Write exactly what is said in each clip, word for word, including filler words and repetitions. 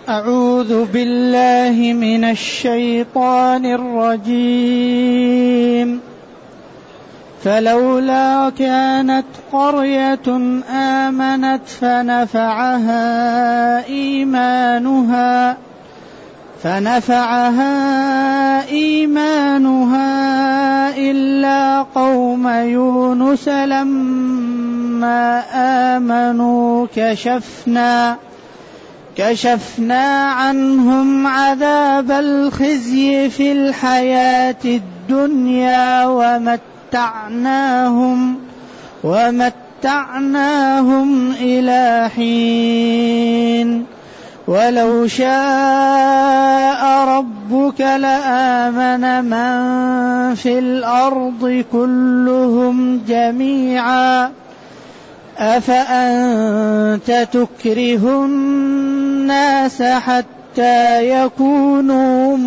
أعوذ بالله من الشيطان الرجيم. فلولا كانت قرية آمنت فنفعها إيمانها فنفعها إيمانها إلا قوم يونس لما آمنوا كشفنا كشفنا عنهم عذاب الخزي في الحياة الدنيا ومتعناهم ومتعناهم إلى حين ولو شاء ربك لآمن من في الأرض كلهم جميعا أفأنت تكره الناس حتى يكونوا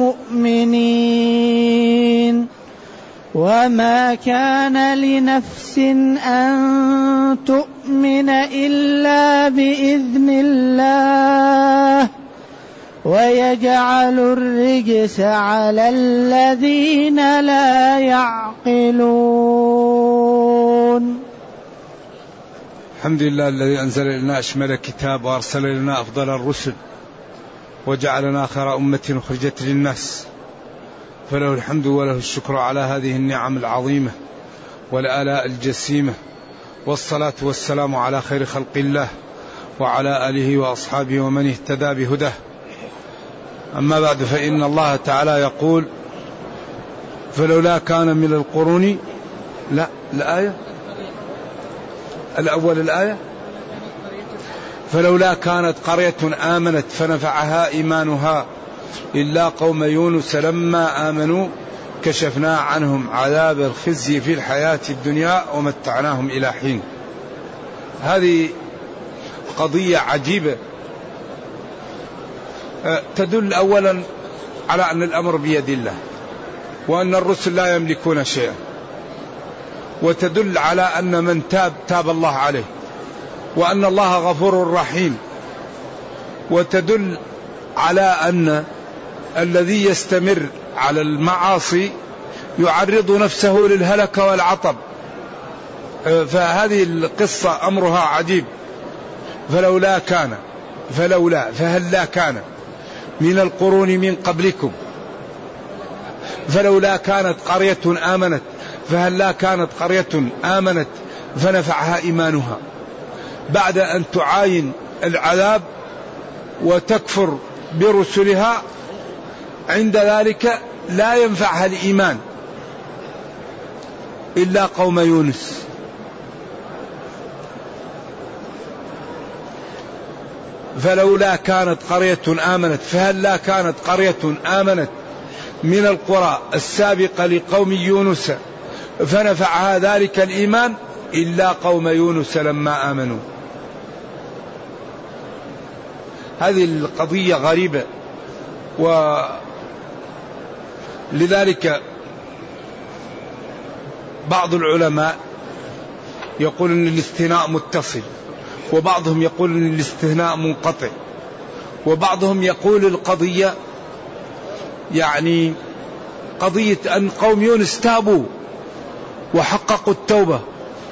مؤمنين وما كان لنفس أن تؤمن إلا بإذن الله ويجعل الرجس على الذين لا يعقلون. الحمد لله الذي أنزل لنا أشمل الكتاب وأرسل لنا أفضل الرسل وجعلنا خير أمة أخرجت للناس، فله الحمد وله الشكر على هذه النعم العظيمة والآلاء الجسيمة، والصلاة والسلام على خير خلق الله وعلى آله وأصحابه ومن اهتدى بهداه. أما بعد، فإن الله تعالى يقول: فلولا كان من القرون لا الآية الأول الآية فلولا كانت قرية آمنت فنفعها إيمانها إلا قوم يونس لما آمنوا كشفنا عنهم عذاب الخزي في الحياة الدنيا ومتعناهم إلى حين. هذه قضية عجيبة تدل أولا على أن الأمر بيد الله وأن الرسل لا يملكون شيئا، وتدل على أن من تاب تاب الله عليه وأن الله غفور رحيم، وتدل على أن الذي يستمر على المعاصي يعرض نفسه للهلك والعطب. فهذه القصة أمرها عجيب. فلولا كان فلولا فهل لا كان من القرون من قبلكم فلولا كانت قرية آمنت فهل لا كانت قرية آمنت فنفعها إيمانها، بعد أن تعاين العذاب وتكفر برسلها عند ذلك لا ينفعها الإيمان إلا قوم يونس. فلولا كانت قرية آمنت فهل لا كانت قرية آمنت من القرى السابقة لقوم يونس فنفعها ذلك الإيمان إلا قوم يونس لما آمنوا. هذه القضية غريبة، ولذلك بعض العلماء يقول أن الاستثناء متصل، وبعضهم يقول أن الاستثناء منقطع، وبعضهم يقول القضية يعني قضية أن قوم يونس تابوا وحققوا التوبة،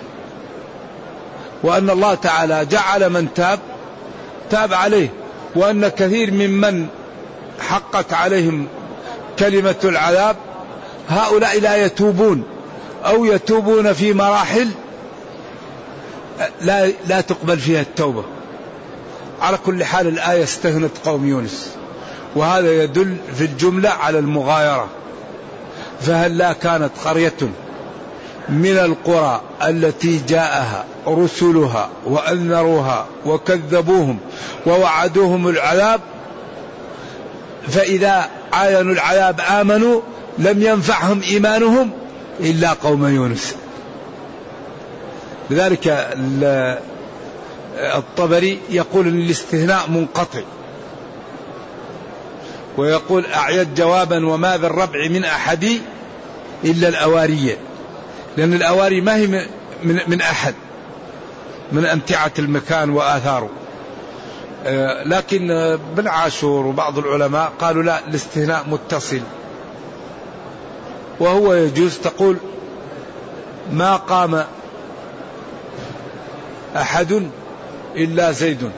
وأن الله تعالى جعل من تاب تاب عليه، وأن كثير ممن حقت عليهم كلمة العذاب هؤلاء لا يتوبون أو يتوبون في مراحل لا, لا تقبل فيها التوبة. على كل حال الآية استثنت قوم يونس، وهذا يدل في الجملة على المغايرة. فهل لا كانت قرية من القرى التي جاءها رسلها وأنذروها وكذبوهم ووعدوهم العذاب فإذا عاينوا العذاب آمنوا لم ينفعهم إيمانهم إلا قوم يونس. لذلك الطبري يقول أن الاستثناء منقطع، ويقول أعيد جوابا وما بالربع من أحد إلا الأوارية، لأن الأواري ما هي من, من أحد من أمتعة المكان وآثاره. لكن ابن عاشور وبعض العلماء قالوا لا، الاستثناء متصل، وهو يجوز تقول ما قام أحد إلا زيد،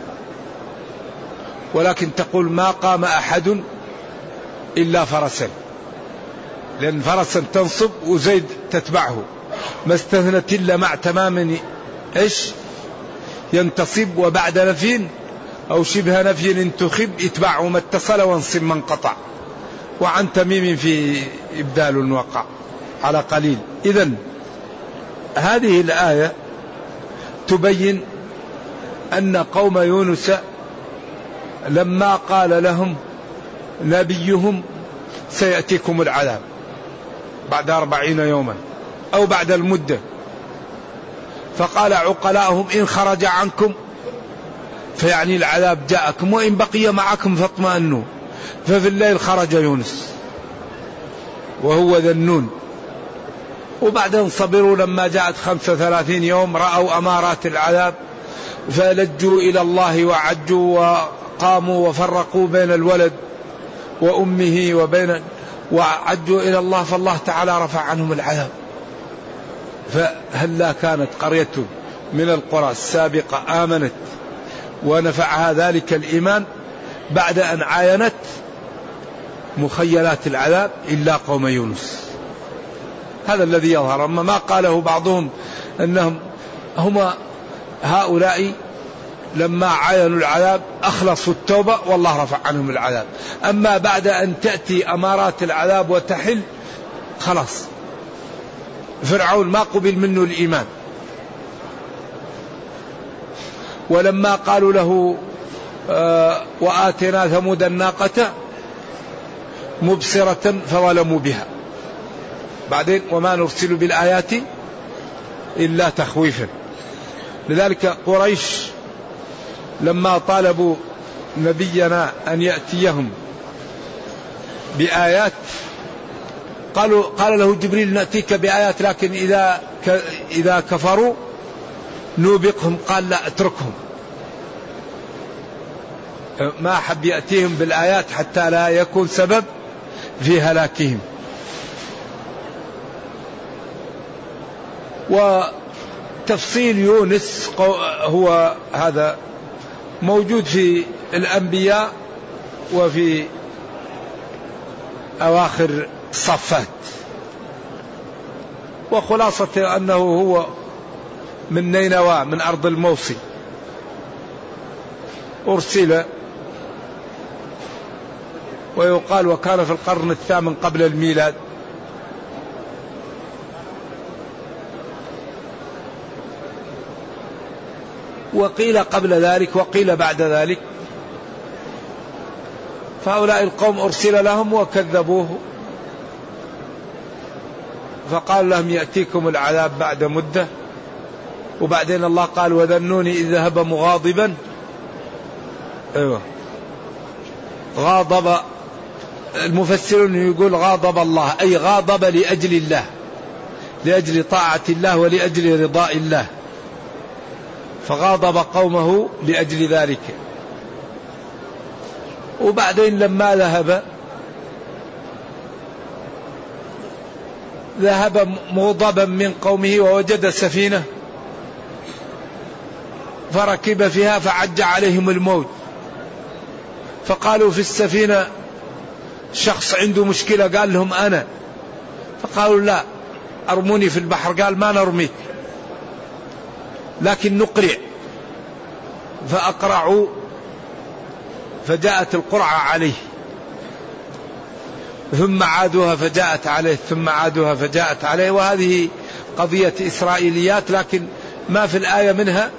ولكن تقول ما قام أحد إلا فرسا، لأن فرسا تنصب وزيد تتبعه، ما استثنت إلا مع تمام إيش ينتصب، وبعد نفي أو شبه نفي انتخب يتبعه ما اتصل وانصب من قطع، وعن تميم في إبدال وقع على قليل. إذن هذه الآية تبين أن قوم يونس لما قال لهم نبيهم سيأتيكم العذاب بعد أربعين يوما أو بعد المدة، فقال عقلاءهم إن خرج عنكم فيعني العذاب جاءكم، وإن بقي معكم فاطمئنوا. ففي الليل خرج يونس وهو ذنون، وبعدين صبروا لما جاءت خمسة وثلاثين يوم رأوا أمارات العذاب فلجوا إلى الله وعجوا وقاموا وفرقوا بين الولد وأمه وبين وعجوا إلى الله، فالله تعالى رفع عنهم العذاب. فهلا كانت قرية من القرى السابقة آمنت ونفعها ذلك الإيمان بعد أن عاينت مخيلات العذاب إلا قوم يونس. هذا الذي يظهر. أما ما قاله بعضهم أنهم هم هؤلاء لما عاينوا العذاب أخلصوا التوبة والله رفع عنهم العذاب، أما بعد أن تأتي أمارات العذاب وتحل خلاص. فرعون ما قبل منه الإيمان، ولما قالوا له آه وآتنا ثمود الناقة مبصرة فظلموا بها، بعدين وما نرسل بالآيات إلا تخويفا. لذلك قريش لما طالبوا نبينا أن يأتيهم بآيات قالوا قال له جبريل نأتيك بآيات لكن إذا إذا كفروا نوبقهم، قال لا اتركهم، ما حب يأتيهم بالآيات حتى لا يكون سبب في هلاكهم. وتفصيل يونس هو هذا موجود في الأنبياء وفي أواخر الصفات، وخلاصة أنه هو من نينوى من أرض الموصل، أرسل ويقال وكان في القرن الثامن قبل الميلاد. وقيل قبل ذلك وقيل بعد ذلك. فهؤلاء القوم أرسل لهم وكذبوه، فقال لهم يأتيكم العذاب بعد مدة، وبعدين الله قال وذنوني إذ ذهب مغاضبا. أيوة غاضب، المفسرون يقول غاضب الله أي غاضب لأجل الله، لأجل طاعة الله ولأجل رضاء الله، فغاضب قومه لأجل ذلك. وبعدين لما ذهب ذهب مغضبا من قومه ووجد سفينة فركب فيها فعج عليهم الموت، فقالوا في السفينة شخص عنده مشكلة، قال لهم أنا، فقالوا لا أرموني في البحر، قال ما نرميك لكن نقرع، فأقرعوا فجاءت القرعة عليه، ثم عادوها فجاءت عليه، ثم عادوها فجاءت عليه. وهذه قضية إسرائيليات لكن ما في الآية منها.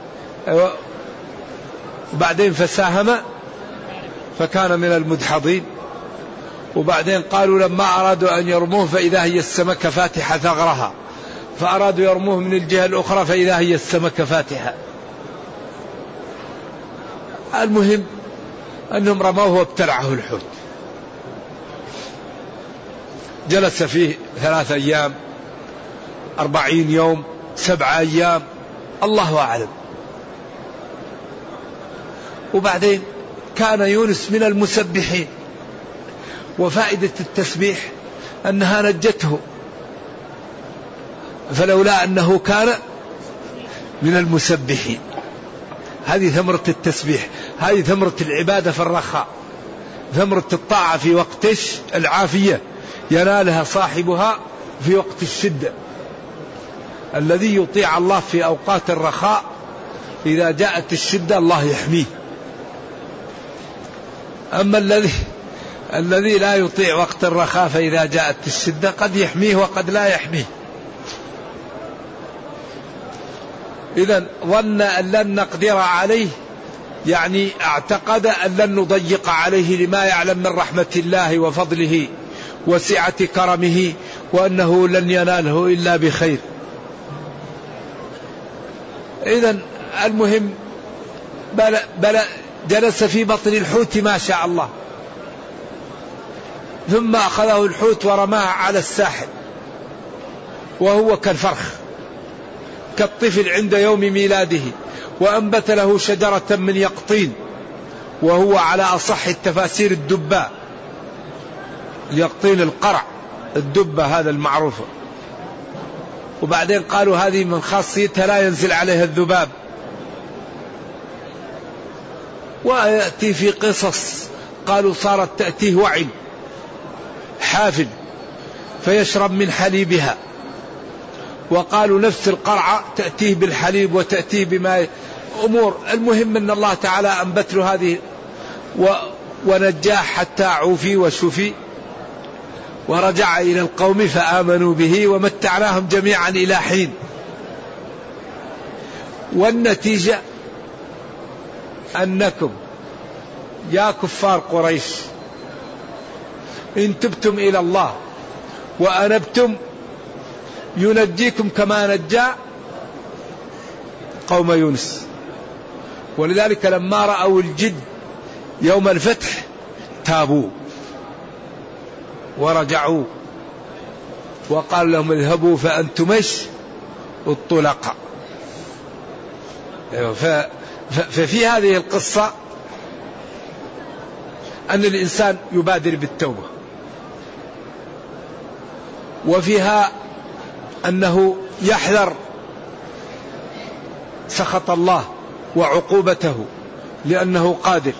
وبعدين فساهم فكان من المدحضين. وبعدين قالوا لما أرادوا أن يرموه فإذا هي السمكة فاتحة ثغرها، فأرادوا يرموه من الجهة الأخرى فإذا هي السمكة فاتحة. المهم أنهم رموه وابتلعه الحوت، جلس فيه ثلاثة أيام أربعين يوم سبعة أيام الله أعلم. وبعدين كان يونس من المسبحين، وفائدة التسبيح أنها نجته، فلولا أنه كان من المسبحين. هذه ثمرة التسبيح، هذه ثمرة العبادة في الرخاء، ثمرة الطاعة في وقت العافية ينالها صاحبها في وقت الشدة. الذي يطيع الله في أوقات الرخاء إذا جاءت الشدة الله يحميه، أما الذي الذي لا يطيع وقت الرخاء فإذا جاءت الشدة قد يحميه وقد لا يحميه. إذن ظن أن لن نقدر عليه، يعني اعتقد أن لن نضيق عليه لما يعلم من رحمة الله وفضله وسعة كرمه، وأنه لن يناله إلا بخير. إذن المهم بل, بل جلس في بطن الحوت ما شاء الله، ثم أخذه الحوت ورماه على الساحل وهو كالفرخ كالطفل عند يوم ميلاده، وأنبت له شجرة من يقطين وهو على أصح التفاسير الدباء، يقطين القرع الدبة هذا المعروف. وبعدين قالوا هذه من خاصيتها لا ينزل عليها الذباب. ويأتي في قصص قالوا صارت تأتيه وعل حافل فيشرب من حليبها، وقالوا نفس القرعة تأتيه بالحليب وتأتيه بما أمور. المهم أن الله تعالى أنبت له هذه ونجاه حتى عوفي وشفي، ورجع إلى القوم فآمنوا به ومتعناهم جميعا إلى حين. والنتيجة أنكم يا كفار قريش إن تبتم إلى الله وأنبتم ينجيكم كما نجى قوم يونس. ولذلك لما رأوا الجد يوم الفتح تابوا ورجعوا وقال لهم اذهبوا فأنتمش الطلقاء. ففي هذه القصة أن الإنسان يبادر بالتوبة، وفيها أنه يحذر سخط الله وعقوبته لأنه قادر،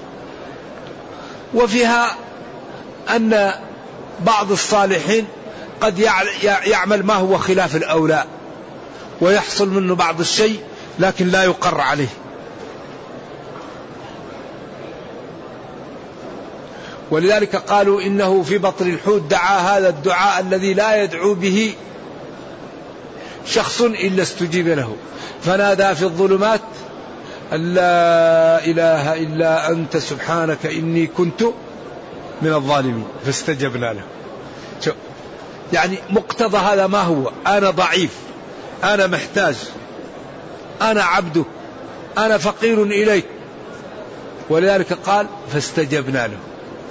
وفيها أن بعض الصالحين قد يعمل ما هو خلاف الأولى ويحصل منه بعض الشيء لكن لا يقر عليه. ولذلك قالوا إنه في بطن الحوت دعا هذا الدعاء الذي لا يدعو به شخص إلا استجيب له، فنادى في الظلمات أن لا إله إلا أنت سبحانك إني كنت من الظالمين فاستجبنا له. يعني مقتضى هذا ما هو؟ أنا ضعيف، أنا محتاج، أنا عبدك، أنا فقير إليك. ولذلك قال فاستجبنا له.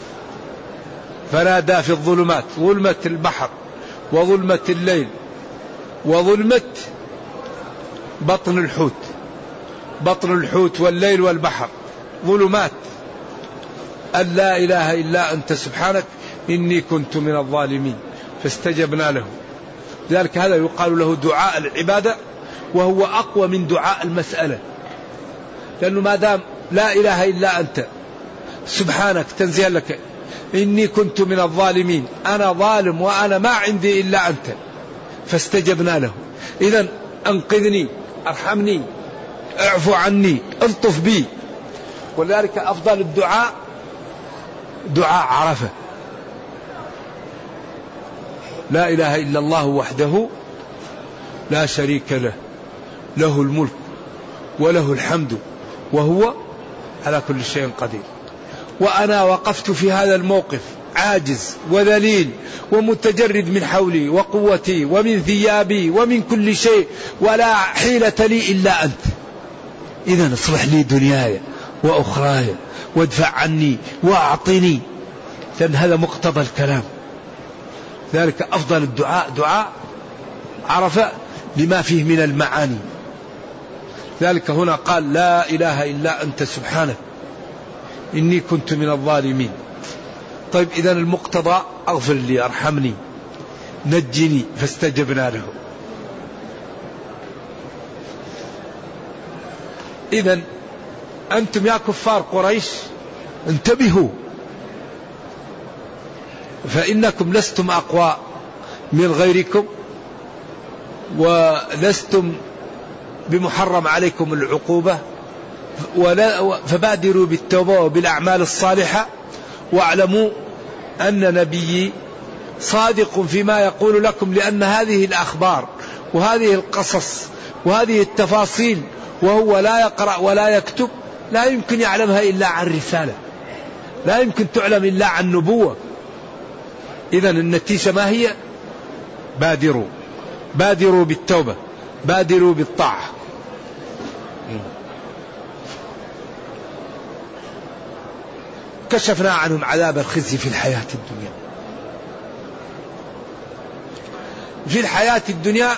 فنادى في الظلمات، ظلمة البحر وظلمة الليل وظلمة بطن الحوت، بطن الحوت والليل والبحر ظلمات، أن لا إله إلا أنت سبحانك إني كنت من الظالمين فاستجبنا له. لذلك هذا يقال له دعاء العبادة، وهو أقوى من دعاء المسألة، لأنه ما دام لا إله إلا أنت سبحانك تنزيه لك إني كنت من الظالمين، أنا ظالم وأنا ما عندي إلا أنت، فاستجبنا له. إذن أنقذني، أرحمني، اعفو عني، الطف بي. ولذلك أفضل الدعاء دعاء عرفة، لا إله إلا الله وحده لا شريك له، له الملك وله الحمد وهو على كل شيء قدير. وأنا وقفت في هذا الموقف عاجز وذليل ومتجرد من حولي وقوتي ومن ثيابي ومن كل شيء، ولا حيلة لي إلا أنت. إذن اصلح لي دنياي وأخراي وادفع عني وأعطني، لأن هذا مقتضى الكلام. ذلك أفضل الدعاء دعاء عرفة لما فيه من المعاني. ذلك هنا قال لا إله إلا أنت سبحانك إني كنت من الظالمين. طيب إذن المقتضى أغفر لي أرحمني نجني، فاستجبنا له. إذن أنتم يا كفار قريش انتبهوا، فإنكم لستم أقوى من غيركم، ولستم بمحرم عليكم العقوبة، ولا فبادروا بالتوبة وبالأعمال الصالحة، واعلموا أن نبيي صادق فيما يقول لكم، لأن هذه الأخبار وهذه القصص وهذه التفاصيل وهو لا يقرأ ولا يكتب لا يمكن يعلمها إلا عن رسالة، لا يمكن تعلم إلا عن نبوة. إذن النتيجة ما هي؟ بادروا بادروا بالتوبة، بادروا بالطاعة. كشفنا عنهم عذاب الخزي في الحياة الدنيا. في الحياة الدنيا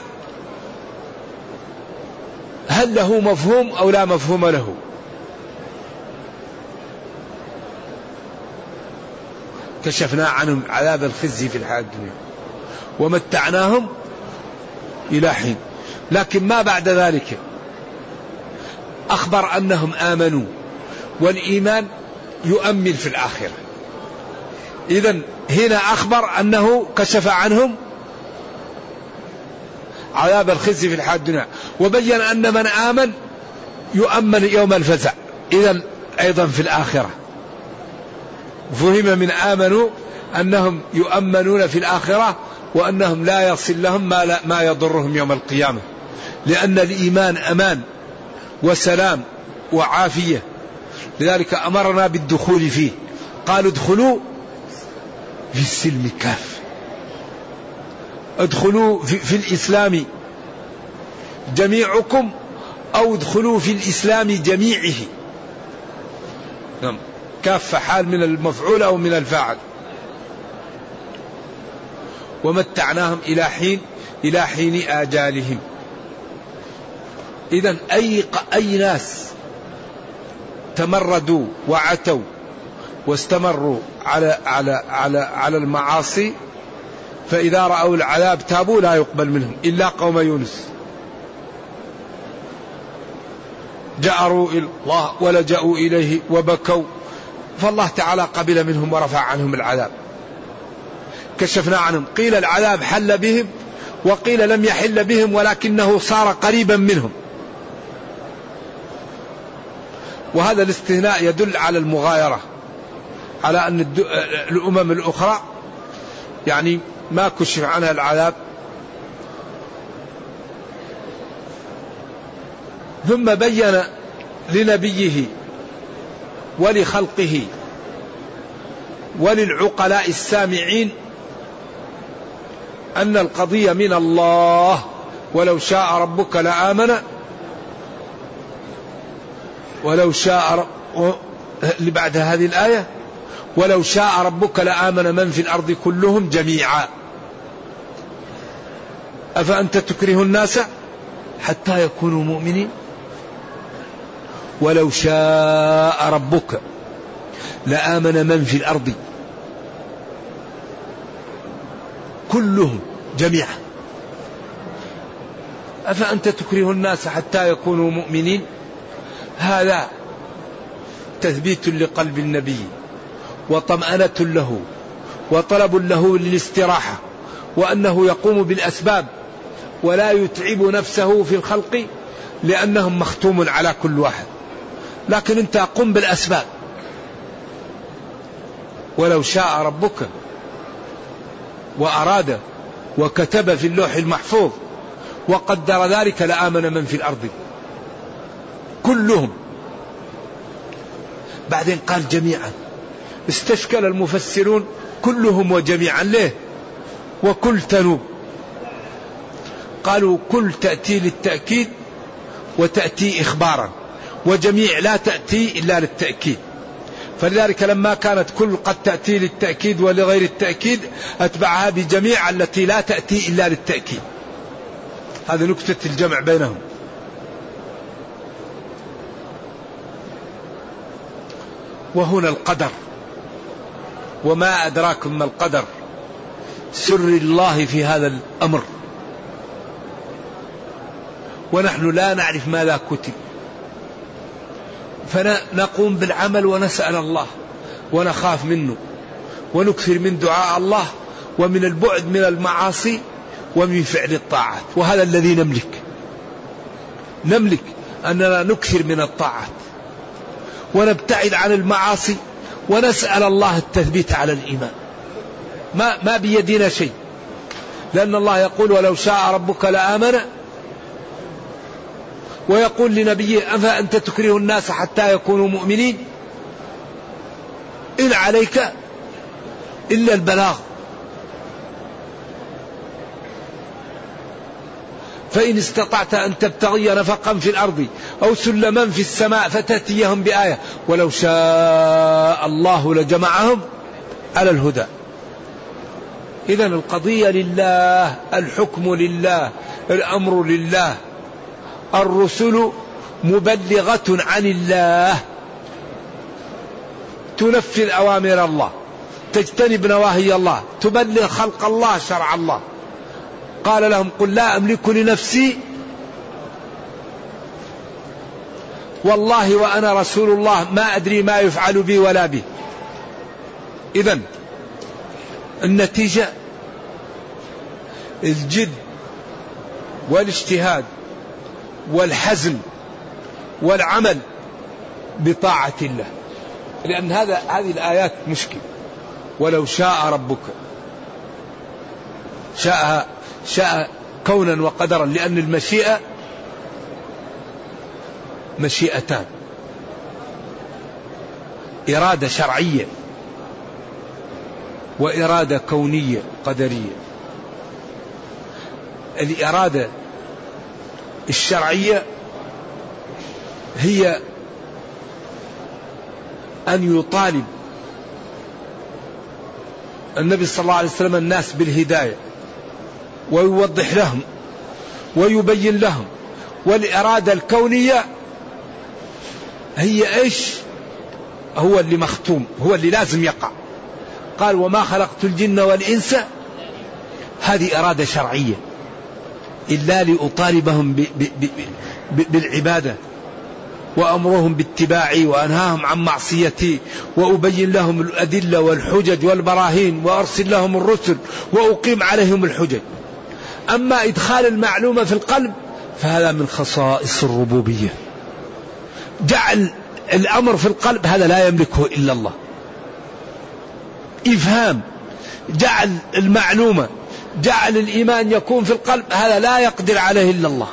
هل له مفهوم أو لا مفهوم له؟ كشفنا عنهم عذاب الخزي في الحياة الدنيا ومتعناهم إلى حين. لكن ما بعد ذلك أخبر أنهم آمنوا، والإيمان يؤمن في الآخرة. إذن هنا أخبر أنه كشف عنهم عذاب الخزي في الحياة الدنيا، وبين أن من آمن يؤمن يوم الفزع. إذن أيضا في الآخرة فهم من آمنوا أنهم يؤمنون في الآخرة، وأنهم لا يصل لهم ما, لا ما يضرهم يوم القيامة، لأن الإيمان أمان وسلام وعافية. لذلك أمرنا بالدخول فيه، قالوا ادخلوا في السلم كافة، ادخلوا في, في الإسلام جميعكم أو ادخلوا في الإسلام جميعه. نعم، كافة حال من المفعول أو من الفاعل. ومتعناهم إلى حين إلى حين آجالهم. إذن أي أي ناس تمردوا وعتوا واستمروا على على على على المعاصي، فإذا رأوا العذاب تابوا لا يقبل منهم إلا قوم يونس، جأروا إلى الله ولجأوا إليه وبكوا، فالله تعالى قبل منهم ورفع عنهم العذاب. كشفنا عنهم، قيل العذاب حل بهم وقيل لم يحل بهم ولكنه صار قريبا منهم. وهذا الاستثناء يدل على المغايرة، على أن الأمم الأخرى يعني ما كشف عنها العذاب. ثم بين لنبيه ولخلقه وللعقلاء السامعين أن القضية من الله، ولو شاء ربك لآمن ولو شاء اللي بعد هذه الآية ولو شاء ربك لآمن من في الأرض كلهم جميعا أفأنت تكره الناس حتى يكونوا مؤمنين. ولو شاء ربك لآمن من في الأرض كلهم جميعا أفأنت تكره الناس حتى يكونوا مؤمنين. هذا تثبيت لقلب النبي وطمأنة له وطلب له للاستراحة، وأنه يقوم بالأسباب ولا يتعب نفسه في الخلق لأنهم مختوم على كل واحد، لكن أنت قم بالأسباب. ولو شاء ربك وأراد وكتب في اللوح المحفوظ وقدر ذلك لآمن من في الأرض كلهم. بعدين قال جميعا، استشكل المفسرون كلهم وجميعا ليه؟ وكل تنوب، قالوا كل تأتي للتأكيد وتأتي إخبارا، وجميع لا تأتي إلا للتأكيد. فلذلك لما كانت كل قد تأتي للتأكيد ولغير التأكيد أتبعها بجميع التي لا تأتي إلا للتأكيد. هذا نكتة الجمع بينهم. وهنا القدر. وما أدراكم ما القدر، سر الله في هذا الأمر، ونحن لا نعرف ماذا كتب، فنقوم بالعمل ونسأل الله ونخاف منه ونكثر من دعاء الله ومن البعد من المعاصي ومن فعل الطاعات. وهذا الذي نملك، نملك أننا نكثر من الطاعات ونبتعد عن المعاصي ونسأل الله التثبيت على الإيمان. ما, ما بيدنا شيء، لأن الله يقول ولو شاء ربك لآمن، ويقول لنبيه أفأنت تكره الناس حتى يكونوا مؤمنين، إن عليك إلا البلاغ، فإن استطعت أن تبتغي نفقا في الأرض أو سلما في السماء فتأتيهم بآية ولو شاء الله لجمعهم على الهدى. إذن القضية لله، الحكم لله، الأمر لله، الرسل مبلغة عن الله، تنفذ أوامر الله، تجتنب نواهي الله، تبلغ خلق الله شرع الله. قال لهم قل لا أملك لنفسي والله وأنا رسول الله ما أدري ما يفعل بي ولا بي. إذن النتيجة الجد والاجتهاد والحزم والعمل بطاعة الله، لأن هذا هذه الآيات مشكلة. ولو شاء ربك، شاء شاء كونا وقدرا، لأن المشيئة مشيئتان، إرادة شرعية وإرادة كونية قدرية. الإرادة الشرعية هي أن يطالب النبي صلى الله عليه وسلم الناس بالهداية ويوضح لهم ويبين لهم. والإرادة الكونية هي إيش؟ هو اللي مختوم، هو اللي لازم يقع. قال وما خلقت الجن والإنس، هذه إرادة شرعية، إلا لأطالبهم ب ب ب ب بالعبادة وأمرهم باتباعي وأنهاهم عن معصيتي وأبين لهم الأدلة والحجج والبراهين وأرسل لهم الرسل وأقيم عليهم الحجج. أما إدخال المعلومة في القلب فهذا من خصائص الربوبية. جعل الأمر في القلب هذا لا يملكه إلا الله. إفهام، جعل المعلومة، جعل الإيمان يكون في القلب، هذا لا يقدر عليه إلا الله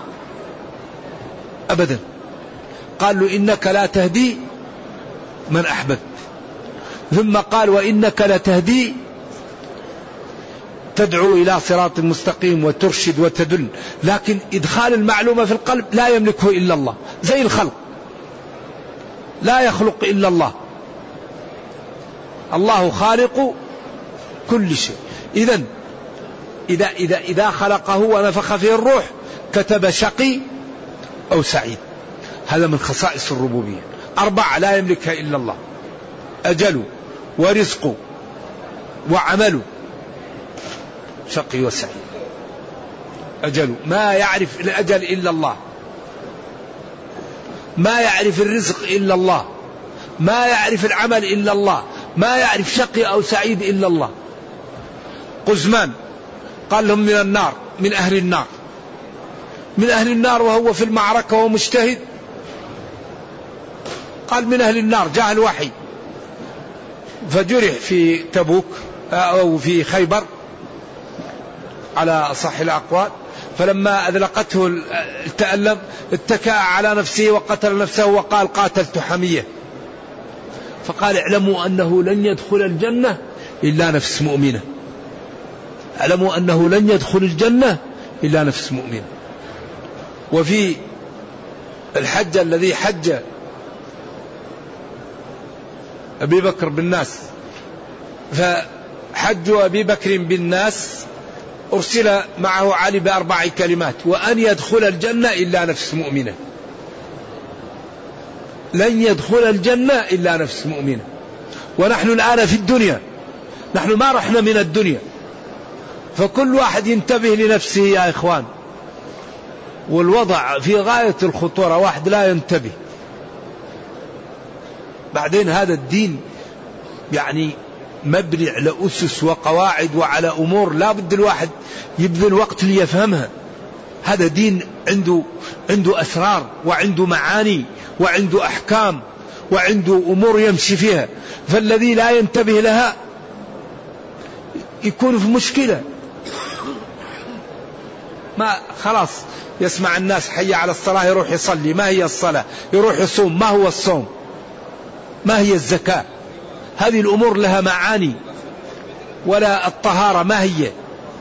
أبدا. قال له إنك لا تهدي من أحببت، ثم قال وإنك لتهدي تدعو إلى صراط مستقيم وترشد وتدل. لكن إدخال المعلومة في القلب لا يملكه إلا الله، زي الخلق، لا يخلق إلا الله، الله خالق كل شيء. إذن إذا, إذا, إذا خلقه ونفخ فيه الروح كتب شقي أو سعيد. هذا من خصائص الربوبية. أربعة لا يملكها إلا الله: أجل ورزق وعمل، شقي وسعيد. أجل، ما يعرف الأجل إلا الله، ما يعرف الرزق إلا الله، ما يعرف العمل إلا الله، ما يعرف شقي أو سعيد إلا الله. قزمان قال لهم من النار، من أهل النار، من أهل النار وهو في المعركة ومجتهد. قال من أهل النار، جاء الوحي فجرح في تبوك أو في خيبر على صح الأقوال، فلما أذلقته التألم اتكأ على نفسه وقتل نفسه وقال قاتلت حمية. فقال اعلموا أنه لن يدخل الجنة إلا نفس مؤمنة، اعلموا أنه لن يدخل الجنة إلا نفس مؤمنة. وفي الحج الذي حج أبي بكر بالناس، فحج أبي بكر بالناس أرسل معه علي بأربع كلمات: وأن يدخل الجنة إلا نفس مؤمنة. لن يدخل الجنة إلا نفس مؤمنة. ونحن الآن في الدنيا، نحن ما رحنا من الدنيا، فكل واحد ينتبه لنفسه يا إخوان. والوضع في غاية الخطورة، واحد لا ينتبه. بعدين هذا الدين يعني مبني على أسس وقواعد وعلى أمور لا بد الواحد يبذل وقت ليفهمها. هذا دين عنده عنده أسرار وعنده معاني وعنده أحكام وعنده أمور يمشي فيها، فالذي لا ينتبه لها يكون في مشكلة. ما خلاص يسمع الناس حي على الصلاة يروح يصلي، ما هي الصلاة؟ يروح يصوم، ما هو الصوم؟ ما هي الزكاة؟ هذه الأمور لها معاني. ولا الطهارة ما هي؟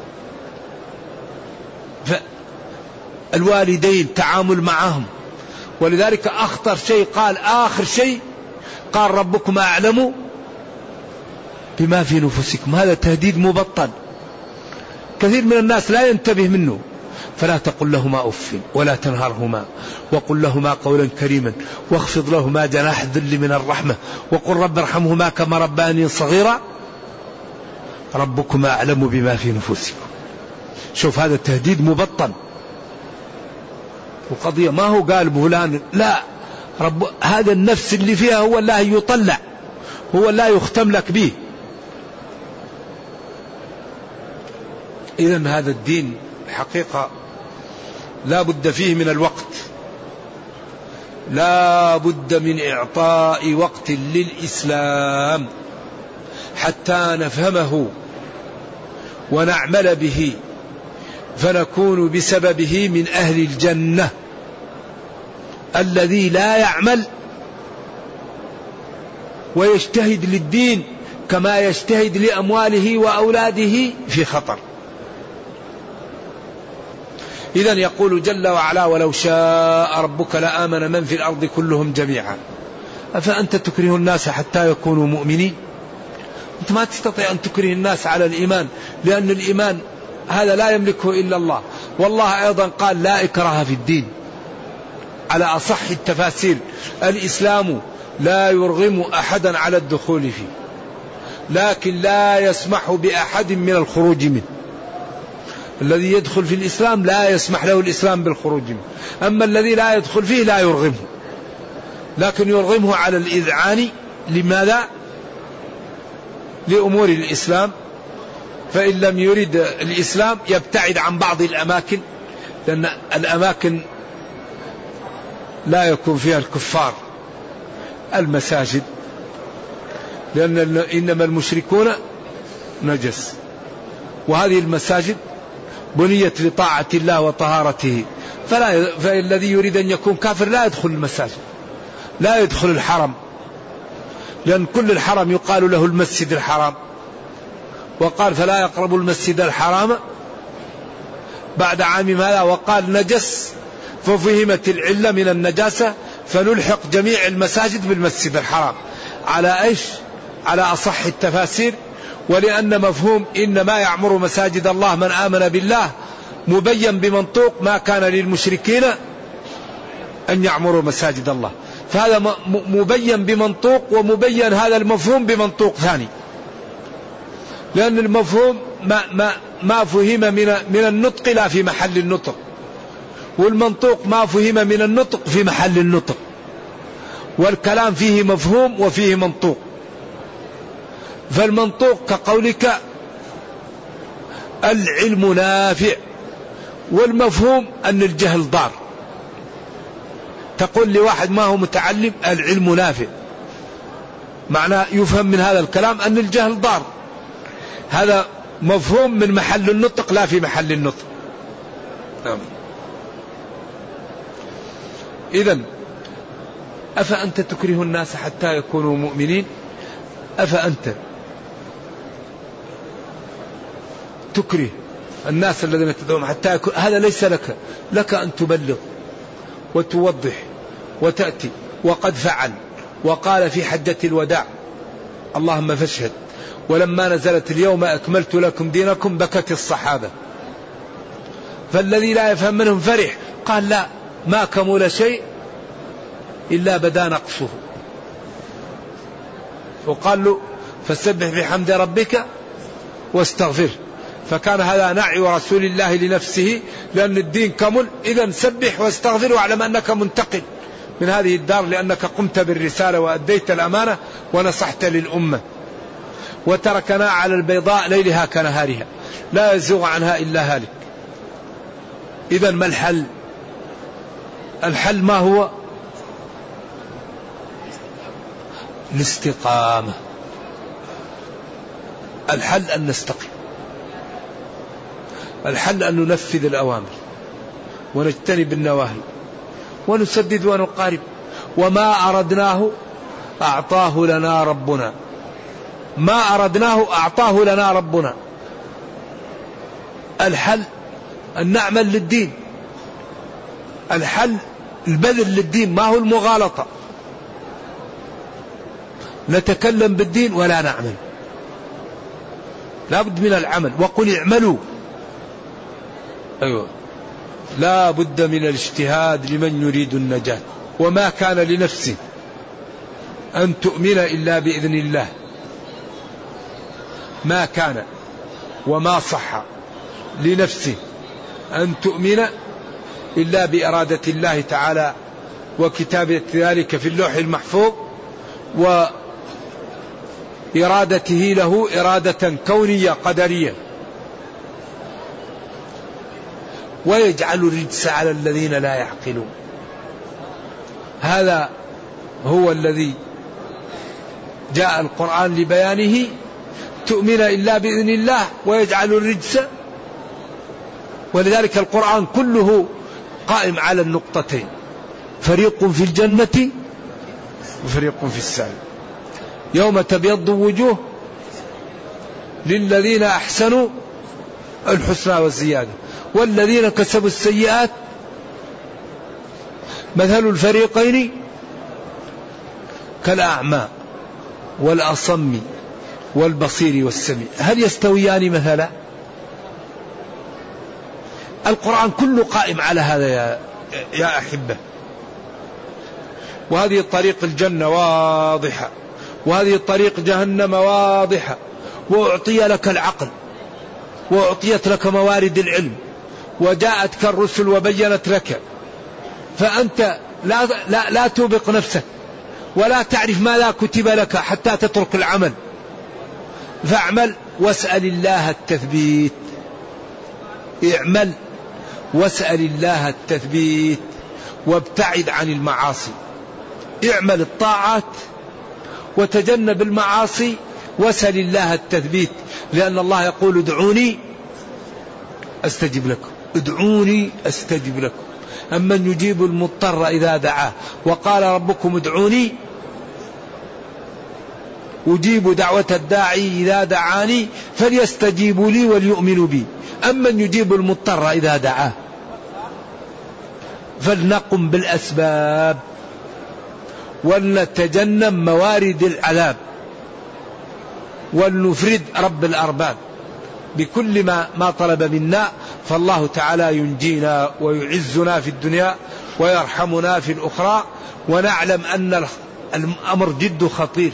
الوالدين تعامل معهم. ولذلك أخطر شيء قال آخر شيء قال ربكم أعلم بما في نفوسكم. هذا تهديد مبطل، كثير من الناس لا ينتبه منه. فلا تقل لهما أف ولا تنهرهما وقل لهما قولا كريما واخفض لهما جناح الذل من الرحمة وقل رب ارحمهما كما رباني صغيرا ربكم أعلم بما في نفوسكم. شوف هذا التهديد مبطل. القضية ما هو قال فلان، لا، رب هذا النفس اللي فيها هو الله يطلع، هو الله يختم لك به. إذن هذا الدين حقيقة لا بد فيه من الوقت، لا بد من إعطاء وقت للإسلام حتى نفهمه ونعمل به، فنكون بسببه من أهل الجنة. الذي لا يعمل ويجتهد للدين كما يجتهد لأمواله وأولاده في خطر. إذن يقول جل وعلا ولو شاء ربك لآمن من في الأرض كلهم جميعا أفأنت تكره الناس حتى يكونوا مؤمنين؟ أنت ما تستطيع أن تكره الناس على الإيمان، لأن الإيمان هذا لا يملكه إلا الله. والله أيضا قال لا إكراه في الدين على أصح التفاسير. الإسلام لا يرغم أحدا على الدخول فيه، لكن لا يسمح بأحد من الخروج منه. الذي يدخل في الإسلام لا يسمح له الإسلام بالخروج منه، أما الذي لا يدخل فيه لا يرغمه، لكن يرغمه على الإذعان. لماذا؟ لأمور الإسلام. فإن لم يرد الإسلام يبتعد عن بعض الأماكن، لأن الأماكن لا يكون فيها الكفار. المساجد، لأن إنما المشركون نجس، وهذه المساجد بنيت لطاعة الله وطهارته. فلا فالذي يريد أن يكون كافر لا يدخل المساجد، لا يدخل الحرم، لأن كل الحرم يقال له المسجد الحرام. وقال فلا يقرب المسجد الحرام بعد عام هذا، وقال نجس ففهمت العلة من النجاسة، فنلحق جميع المساجد بالمسجد الحرام. على إيش؟ على أصح التفاسير. ولأن مفهوم إنما يعمر مساجد الله من آمن بالله مبين بمنطوق ما كان للمشركين أن يعمروا مساجد الله، فهذا مبين بمنطوق، ومبين هذا المفهوم بمنطوق ثاني. لأن المفهوم ما, ما, ما فهم من, من النطق لا في محل النطق، والمنطوق ما فهم من النطق في محل النطق، والكلام فيه مفهوم وفيه منطوق. فالمنطوق كقولك العلم نافع، والمفهوم أن الجهل ضار. تقول لواحد ما هو متعلم العلم نافع، معناه يفهم من هذا الكلام أن الجهل ضار. هذا مفهوم من محل النطق لا في محل النطق. نعم. إذن أفأنت تكره الناس حتى يكونوا مؤمنين؟ أفأنت تكره الناس الذين تدعون حتى يكون؟ هذا ليس لك، لك أن تبلغ وتوضح وتأتي. وقد فعل وقال في حجة الوداع اللهم فاشهد، ولما نزلت اليوم أكملت لكم دينكم بكت الصحابة. فالذي لا يفهم منهم فرح، قال لا، ما كمل شيء إلا بدا نقصه. وقال له فسبح بحمد ربك واستغفر، فكان هذا نعي رسول الله لنفسه لأن الدين كمل. إذا سبح واستغفر واعلم أنك منتقل من هذه الدار لأنك قمت بالرسالة وأديت الأمانة ونصحت للأمة. وتركنا على البيضاء ليلها كنهارها لا يزوغ عنها إلا هالك. إذا ما الحل؟ الحل ما هو؟ الاستقامة. الحل أن نستقيم، الحل أن ننفذ الأوامر ونجتنب النواهي ونسدد ونقارب. وما أردناه أعطاه لنا ربنا، ما أردناه أعطاه لنا ربنا. الحل أن نعمل للدين، الحل البذل للدين، ما هو المغالطة. نتكلم بالدين ولا نعمل، لا بد من العمل. وقل اعملوا، أيوة، لا بد من الاجتهاد لمن يريد النجاة. وما كان لنفسه أن تؤمن إلا بإذن الله، ما كان وما صح لنفسه أن تؤمن إلا بإرادة الله تعالى وكتابة ذلك في اللوح المحفوظ، وإرادته له إرادة كونية قدرية. ويجعل الرجس على الذين لا يعقلون، هذا هو الذي جاء القرآن لبيانه. تؤمن إلا بإذن الله ويجعل الرجس. ولذلك القرآن كله قائم على النقطتين، فريق في الجنة وفريق في السعير. يوم تبيض وجوه للذين أحسنوا الحسنى والزيادة، والذين كسبوا السيئات مثل الفريقين كالأعمى والأصم والبصير والسميع هل يستويان مثلا؟ القرآن كله قائم على هذا يا, يا أحبة. وهذه طريق الجنة واضحة، وهذه طريق جهنم واضحة. وأعطي لك العقل، وأعطيت لك موارد العلم، وجاءتك الرسل وبينت لك، فأنت لا, لا, لا توبق نفسك ولا تعرف ماذا كتب لك حتى تترك العمل. فاعمل واسأل الله التثبيت، اعمل واسأل الله التثبيت، وابتعد عن المعاصي. اعمل الطاعات وتجنب المعاصي واسأل الله التثبيت، لأن الله يقول ادعوني أستجب لكم، ادعوني أستجب لكم، أمن يجيب المضطر إذا دعاه، وقال ربكم ادعوني أجيب دعوة الداعي إذا دعاني فليستجيبوا لي وليؤمنوا بي، أمن يجيب المضطر إذا دعاه. فلنقم بالأسباب ولنتجنب موارد العذاب، ولنفرد رب الأرباب بكل ما, ما طلب منا. فالله تعالى ينجينا ويعزنا في الدنيا ويرحمنا في الأخرى، ونعلم أن الأمر جد خطير.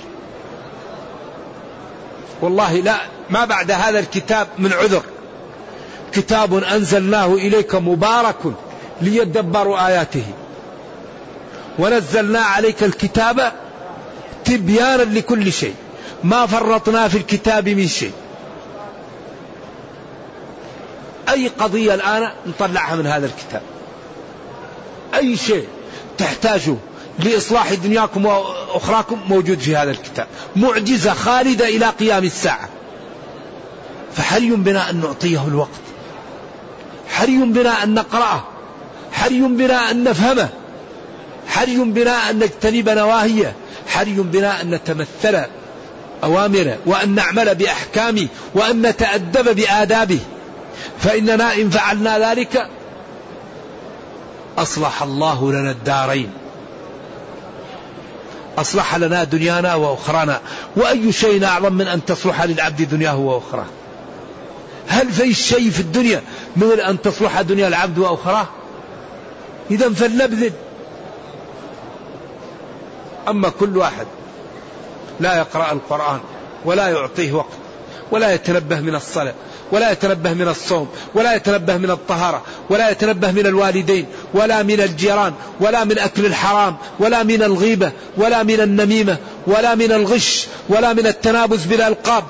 والله لا ما بعد هذا الكتاب من عذر. كتاب أنزلناه إليك مبارك ليدبروا آياته، ونزلنا عليك الكتاب تبيانا لكل شيء، ما فرطنا في الكتاب من شيء. أي قضية الآن نطلعها من هذا الكتاب، أي شيء تحتاجه لإصلاح دنياكم وأخراكم موجود في هذا الكتاب، معجزة خالدة إلى قيام الساعة. فحري بنا أن نعطيه الوقت، حري بنا أن نقرأه، حري بنا أن نفهمه، حري بنا أن نجتنب نواهيه، حري بنا أن نتمثل أوامره وأن نعمل بأحكامه وأن نتأدب بآدابه. فإننا إن فعلنا ذلك أصلح الله لنا الدارين، أصلح لنا دنيانا وأخرانا. وأي شيء أعظم من أن تصلح للعبد دنياه وأخراه؟ هل في شيء في الدنيا مثل أن تصلح دنيا العبد وأخراه؟ إذا فلنبذل أما كل واحد لا يقرأ القرآن ولا يعطيه وقت ولا يتنبه من الصلاة ولا يتنبه من الصوم ولا يتنبه من الطهارة ولا يتنبه من الوالدين ولا من الجيران ولا من أكل الحرام ولا من الغيبة ولا من النميمة ولا من الغش ولا من التنابز بالألقاب،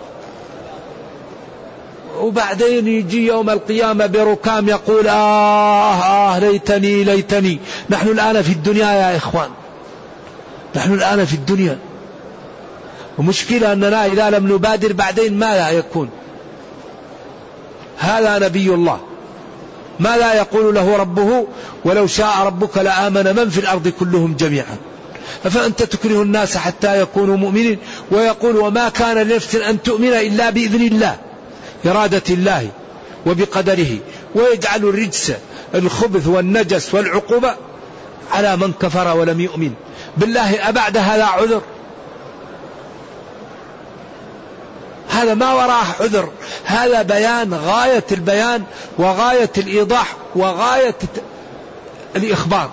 وبعدين يجي يوم القيامة بركام يقول آه آه ليتني ليتني. نحن الآن في الدنيا يا إخوان، نحن الآن في الدنيا، ومشكلة أننا إذا لم نبادر بعدين ماذا يكون؟ هذا نبي الله ماذا يقول له ربه؟ ولو شاء ربك لآمن من في الأرض كلهم جميعا أفأنت تكره الناس حتى يكونوا مؤمنين. ويقول وما كان لنفس أن تؤمن إلا بإذن الله، إرادة الله وبقدره، ويجعل الرجس الخبث والنجس والعقوبة على من كفر ولم يؤمن. بالله أبعد هذا عذر؟ هذا ما وراء عذر، هذا بيان غاية البيان وغاية الإيضاح وغاية الإخبار.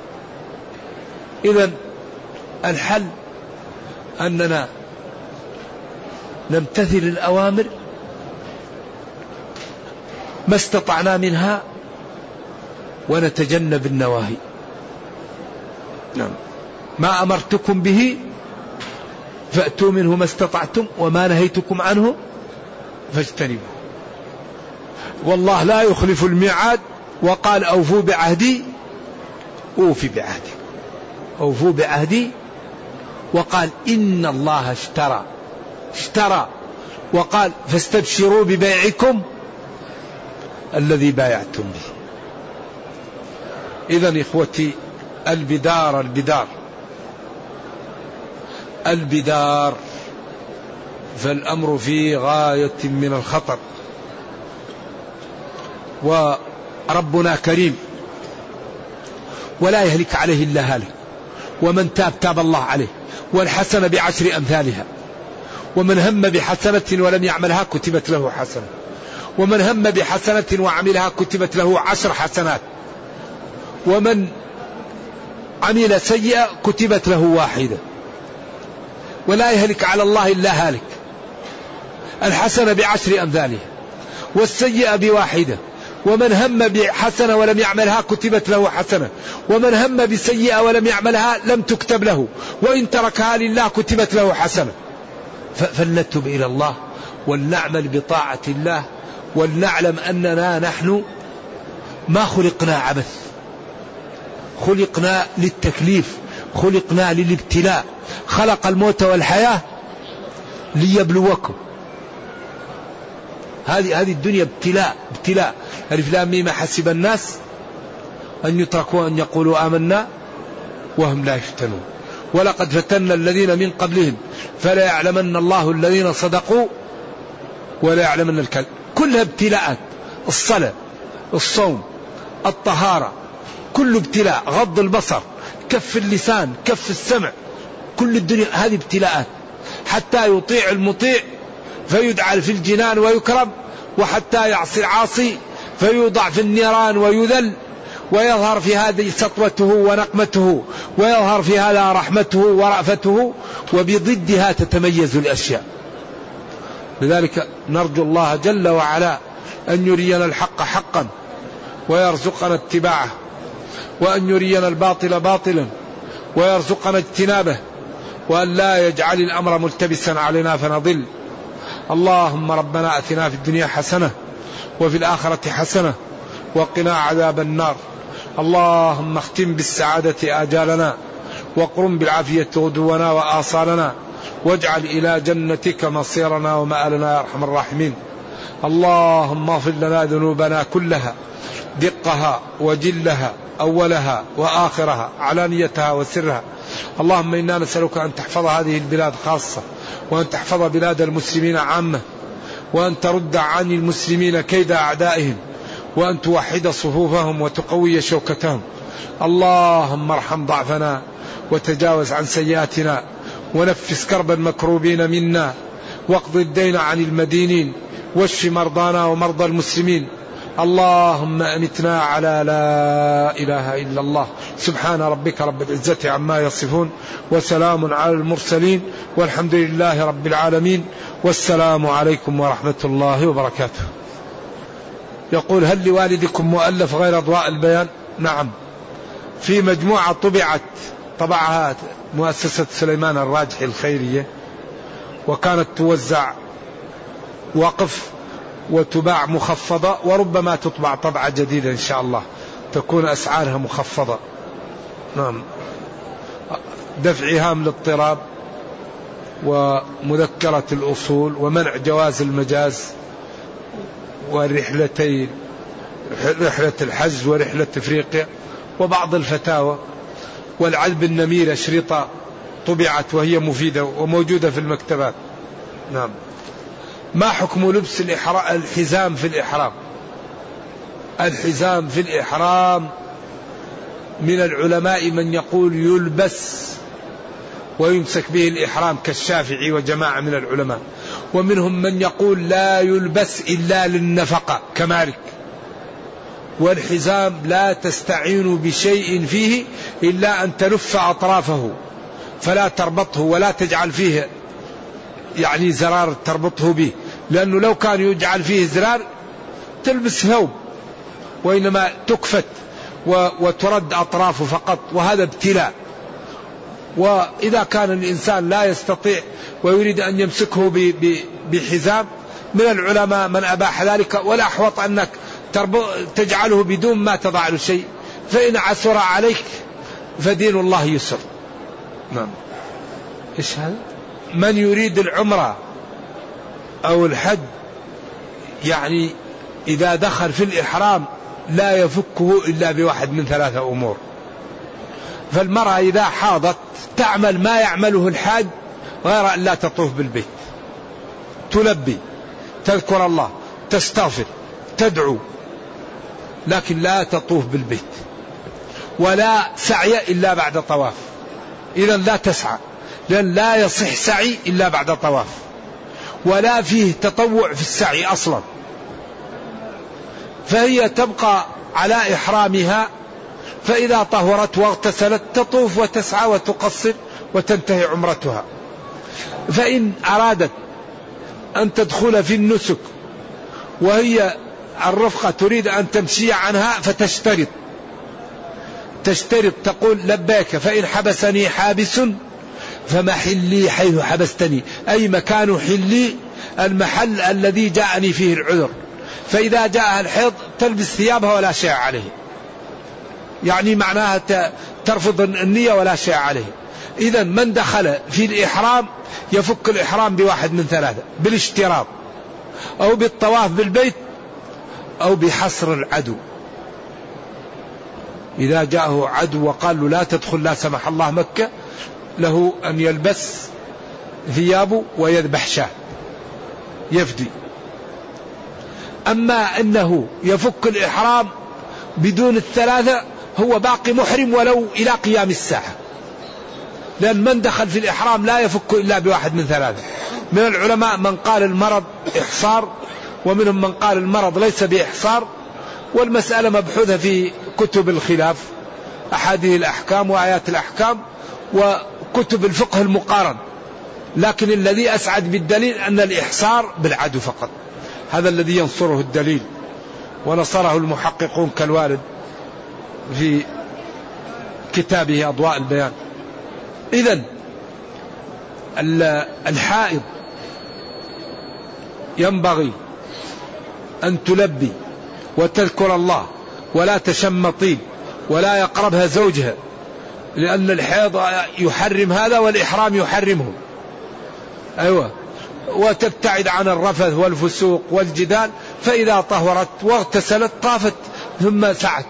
إذن الحل أننا نمتثل الأوامر ما استطعنا منها ونتجنب النواهي. نعم. ما أمرتكم به فأتوا منه ما استطعتم وما نهيتكم عنه فاجتنبوا. والله لا يخلف الميعاد، وقال أوفوا بعهدي أوفي بعهدي أوفوا بعهدي. وقال إن الله اشترى اشترى وقال فاستبشروا ببيعكم الذي بايعتم به. إذن إخوتي البدار البدار البدار فالأمر في غاية من الخطر. وربنا كريم ولا يهلك عليه إلا هالك، ومن تاب تاب الله عليه، والحسنة بعشر أمثالها، ومن هم بحسنة ولم يعملها كتبت له حسنة، ومن هم بحسنة وعملها كتبت له عشر حسنات، ومن عمل سيئة كتبت له واحدة. ولا يهلك على الله إلا هالك. الحسنة بعشر أمثالها والسيئة بواحدة، ومن هم بحسنة ولم يعملها كتبت له حسنة، ومن هم بسيئة ولم يعملها لم تكتب له، وإن تركها لله كتبت له حسنة. فلنتب إلى الله ولنعمل بطاعة الله، ولنعلم أننا نحن ما خلقنا عبث، خلقنا للتكليف، خلقنا للابتلاء. خلق الموت والحياة ليبلوكم. هذه هذه الدنيا ابتلاء ابتلاء. ألف لام ميم حسب الناس أن يتركوا أن يقولوا آمنا وهم لا يفتنون. ولقد فتنا الذين من قبلهم فلا يعلمن الله الذين صدقوا ولا يعلمن الكذب. كلها ابتلاءات. الصلاة، الصوم، الطهارة، كل ابتلاء. غض البصر، كف اللسان، كف السمع، كل الدنيا هذه ابتلاءات. حتى يطيع المطيع فيدعى في الجنان ويكرم، وحتى يعصي العاصي فيوضع في النيران ويذل. ويظهر في هذه سطوته ونقمته، ويظهر في هذا رحمته ورأفته، وبضدها تتميز الأشياء. لذلك نرجو الله جل وعلا أن يرينا الحق حقا ويرزقنا اتباعه، وأن يرينا الباطل باطلا ويرزقنا اجتنابه، وأن لا يجعل الأمر ملتبسا علينا فنضل. اللهم ربنا أتنا في الدنيا حسنة وفي الآخرة حسنة وقنا عذاب النار. اللهم اختم بالسعادة آجالنا، وقرم بالعافية غدونا وآصالنا، واجعل إلى جنتك مصيرنا ومآلنا يا أرحم الراحمين. اللهم اغفر لنا ذنوبنا كلها، دقها وجلها، أولها وآخرها، علانيتها وسرها. اللهم إنا نسألك أن تحفظ هذه البلاد خاصة، وأن تحفظ بلاد المسلمين عامة، وأن ترد عن المسلمين كيد أعدائهم، وأن توحد صفوفهم وتقوي شوكتهم. اللهم ارحم ضعفنا وتجاوز عن سيئاتنا، ونفس كرب المكروبين منا، واقض الدين عن المدينين، واشف مرضانا ومرضى المسلمين. اللهم أمتنا على لا إله إلا الله. سبحان ربك رب العزة عما يصفون وسلام على المرسلين والحمد لله رب العالمين والسلام عليكم ورحمة الله وبركاته. يقول: هل لوالدكم مؤلف غير أضواء البيان؟ نعم، في مجموعة طبعت طبعها مؤسسة سليمان الراجحي الخيرية، وكانت توزع وقف وتباع مخفضة، وربما تطبع طبعة جديدة إن شاء الله تكون أسعارها مخفضة. نعم، دفع إيهام الاضطراب ومذكرة الأصول ومنع جواز المجاز والرحلتين، رحلة الحج ورحلة إفريقيا، وبعض الفتاوى، والعذب النميرة شريطة طبعت وهي مفيدة وموجودة في المكتبات. نعم. ما حكم لبس الحزام في الإحرام؟ الحزام في الإحرام من العلماء من يقول يلبس ويمسك به الإحرام كالشافعي وجماعة من العلماء، ومنهم من يقول لا يلبس إلا للنفقة كمالك. والحزام لا تستعين بشيء فيه إلا أن تلف أطرافه فلا تربطه ولا تجعل فيه يعني زرار تربطه به، لأنه لو كان يجعل فيه زرار تلبس ثوب، وإنما تكفت وترد أطرافه فقط، وهذا ابتلاء. وإذا كان الإنسان لا يستطيع ويريد أن يمسكه بحزام، من العلماء من أباح ذلك، والأحوط أنك تجعله بدون ما تضع له شيء، فإن عسر عليك فدين الله يسر. نعم. إيش هذا؟ من يريد العمرة أو الحج يعني إذا دخل في الإحرام لا يفكه إلا بواحد من ثلاثة أمور. فالمرأة إذا حاضت تعمل ما يعمله الحاج غير أن لا تطوف بالبيت، تلبي، تذكر الله، تستغفر، تدعو، لكن لا تطوف بالبيت، ولا سعي إلا بعد طواف. إذن لا تسعى، لأن لا يصح سعي إلا بعد طواف، ولا فيه تطوع في السعي أصلا. فهي تبقى على إحرامها، فإذا طهرت واغتسلت تطوف وتسعى وتقصر وتنتهي عمرتها. فإن أرادت أن تدخل في النسك وهي الرفقة تريد أن تمشي عنها فتشترط تشترط تقول لبيك فإن حبسني حابس فمحلي حيث حبستني، أي مكان حلي المحل الذي جاءني فيه العذر. فإذا جاءها الحيض تلبس ثيابها ولا شيء عليه، يعني معناها ترفض النية ولا شيء عليه. إذا من دخل في الإحرام يفك الإحرام بواحد من ثلاثة: بالاشتراط، أو بالطواف بالبيت، أو بحصر العدو. إذا جاءه عدو وقال له لا تدخل لا سمح الله مكة، له أن يلبس ثيابه ويذبح شاة يفدي. أما أنه يفك الإحرام بدون الثلاثة هو باقي محرم ولو إلى قيام الساعة، لأن من دخل في الإحرام لا يفك إلا بواحد من ثلاثة. من العلماء من قال المرض إحصار، ومنهم من قال المرض ليس بإحصار، والمسألة مبحوثة في كتب الخلاف، أحاديث الأحكام وآيات الأحكام وكتب الفقه المقارن. لكن الذي أسعد بالدليل أن الإحصار بالعدو فقط، هذا الذي ينصره الدليل، ونصره المحققون كالوالد في كتابه أضواء البيان. إذن الحائض ينبغي أن تلبي وتذكر الله ولا تشم طيب ولا يقربها زوجها، لأن الحيض يحرم هذا والإحرام يحرمه. أيوة. وتبتعد عن الرفث والفسوق والجدال، فإذا طهرت واغتسلت طافت ثم سعت.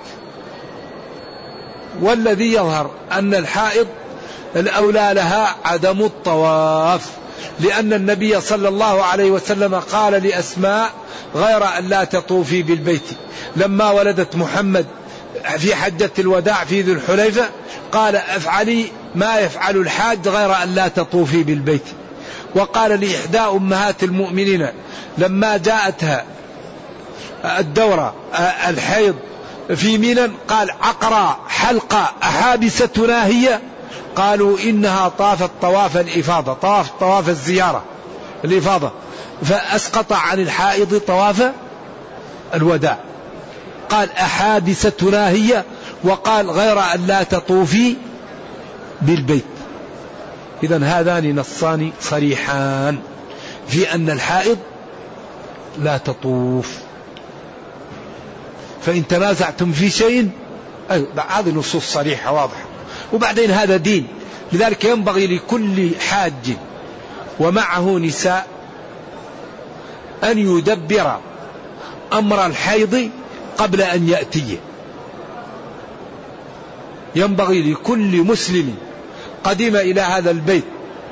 والذي يظهر أن الحائض الأولى لها عدم الطواف، لأن النبي صلى الله عليه وسلم قال لأسماء غير أن لا تطوفي بالبيت. لما ولدت محمد في حجة الوداع في ذي الحليفة قال افعلي ما يفعل الحاج غير أن لا تطوفي بالبيت. وقال لإحدى أمهات المؤمنين لما جاءتها الدورة الحيض في منى قال عقرى حلقة أحابستنا هي؟ قالوا إنها طافت طواف الإفاضة، طواف طواف الزيارة الإفاضة، فأسقط عن الحائض طواف الوداع. قال أحابستنا هي، وقال غير أن لا تطوفي بالبيت. إذن هذان نصان صريحان في أن الحائض لا تطوف. فإن تنازعتم في شيء، أيوة هذه نصوص صريحة واضحة. وبعدين هذا دين، لذلك ينبغي لكل حاج ومعه نساء أن يدبر أمر الحيض قبل أن يأتيه. ينبغي لكل مسلم قدم إلى هذا البيت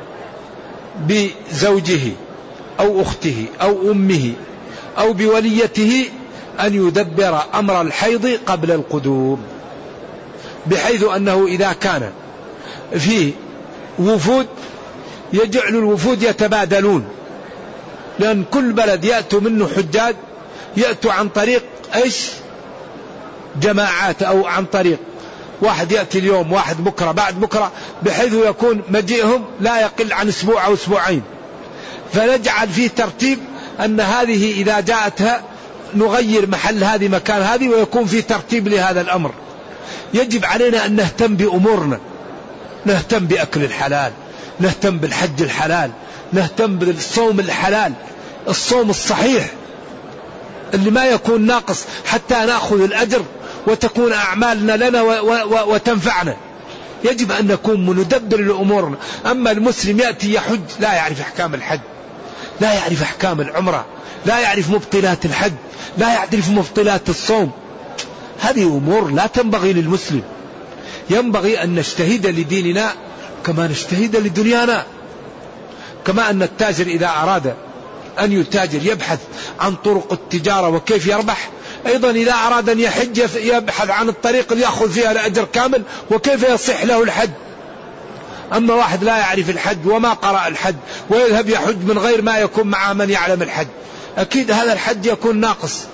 بزوجه أو أخته أو أمه أو بوليته أن يدبر أمر الحيض قبل القدوم، بحيث أنه إذا كان فيه وفود يجعل الوفود يتبادلون، لأن كل بلد يأتوا منه حجاج يأتوا عن طريق إيش؟ جماعات، أو عن طريق واحد يأتي اليوم واحد بكرة بعد بكرة، بحيث يكون مجيئهم لا يقل عن أسبوع أو أسبوعين. فنجعل فيه ترتيب أن هذه إذا جاءتها نغير محل هذه مكان هذه، ويكون فيه ترتيب لهذا الأمر. يجب علينا أن نهتم بأمورنا، نهتم بأكل الحلال، نهتم بالحج الحلال، نهتم بالصوم الحلال، الصوم الصحيح اللي ما يكون ناقص، حتى نأخذ الأجر وتكون أعمالنا لنا وتنفعنا. يجب أن نكون مندبر لأمورنا. أما المسلم يأتي يحج لا يعرف أحكام الحج، لا يعرف أحكام العمرة، لا يعرف مبطلات الحج، لا يعرف مبطلات الصوم. هذه أمور لا تنبغي للمسلم. ينبغي أن نجتهد لديننا كما نجتهد لدنيانا. كما أن التاجر إذا أراد أن يتاجر يبحث عن طرق التجارة وكيف يربح، أيضا إذا أراد أن يحج يبحث عن الطريق اللي يأخذ فيها الأجر كامل وكيف يصح له الحج. أما واحد لا يعرف الحج وما قرأ الحج ويذهب يحج من غير ما يكون مع من يعلم الحج، أكيد هذا الحج يكون ناقص.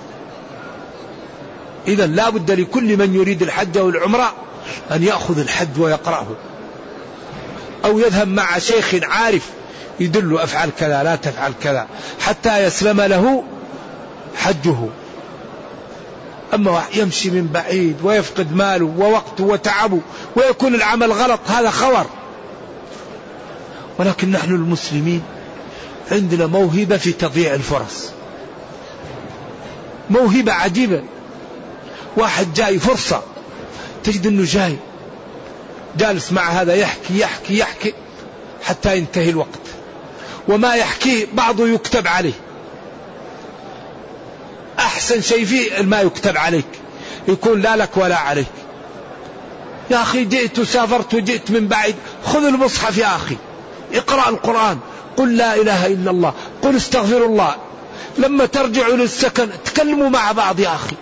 إذن لا بد لكل من يريد الحج والعمرة أن يأخذ الحج ويقرأه، أو يذهب مع شيخ عارف يدل أفعل كذا لا تفعل كذا حتى يسلم له حجه. أما يمشي من بعيد ويفقد ماله ووقته وتعبه ويكون العمل غلط، هذا خور. ولكن نحن المسلمين عندنا موهبة في تضييع الفرص، موهبة عجيبة. واحد جاي فرصة تجد أنه جاي جالس مع هذا يحكي يحكي يحكي حتى ينتهي الوقت، وما يحكيه بعضه يكتب عليه. أحسن شيء فيه ما يكتب عليك، يكون لا لك ولا عليك. يا أخي جئت وسافرت وجئت من بعيد، خذ المصحف يا أخي، اقرأ القرآن، قل لا إله إلا الله، قل استغفر الله. لما ترجعوا للسكن تكلموا مع بعض يا أخي،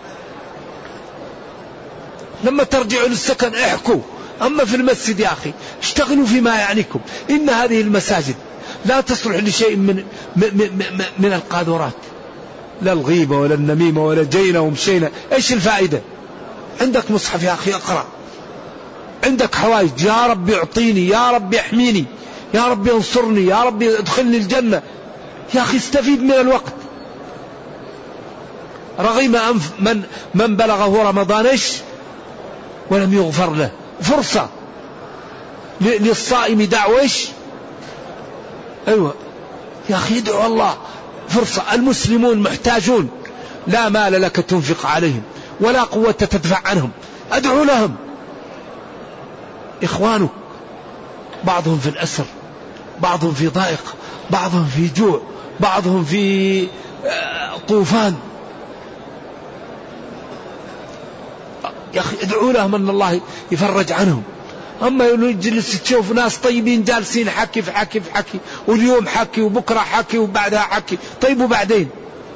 لما ترجعوا للسكن احكوا. أما في المسجد يا أخي اشتغلوا فيما يعنيكم. إن هذه المساجد لا تصلح لشيء من, من, من القاذورات، لا الغيبة ولا النميمة ولا جينا ومشينا. ايش الفائدة؟ عندك مصحف يا أخي اقرأ، عندك حوائج يا رب يعطيني، يا رب يحميني، يا رب ينصرني، يا رب يدخلني الجنة. يا أخي استفيد من الوقت. رغم أنف من, من بلغه رمضان ايش ولم يغفر له. فرصة للصائم دعوة ايش؟ ايوه يا أخي ادعو الله، فرصة. المسلمون محتاجون، لا مال لك تنفق عليهم ولا قوة تدفع عنهم، ادعو لهم. إخوانك بعضهم في الأسر، بعضهم في ضائق، بعضهم في جوع، بعضهم في طوفان. يا أخي ادعو لهم أن الله يفرج عنهم. أما يجلس تشوف ناس طيبين جالسين حكي في حكي في حكي، واليوم حكي وبكرة حكي وبعدها حكي، طيب وبعدين؟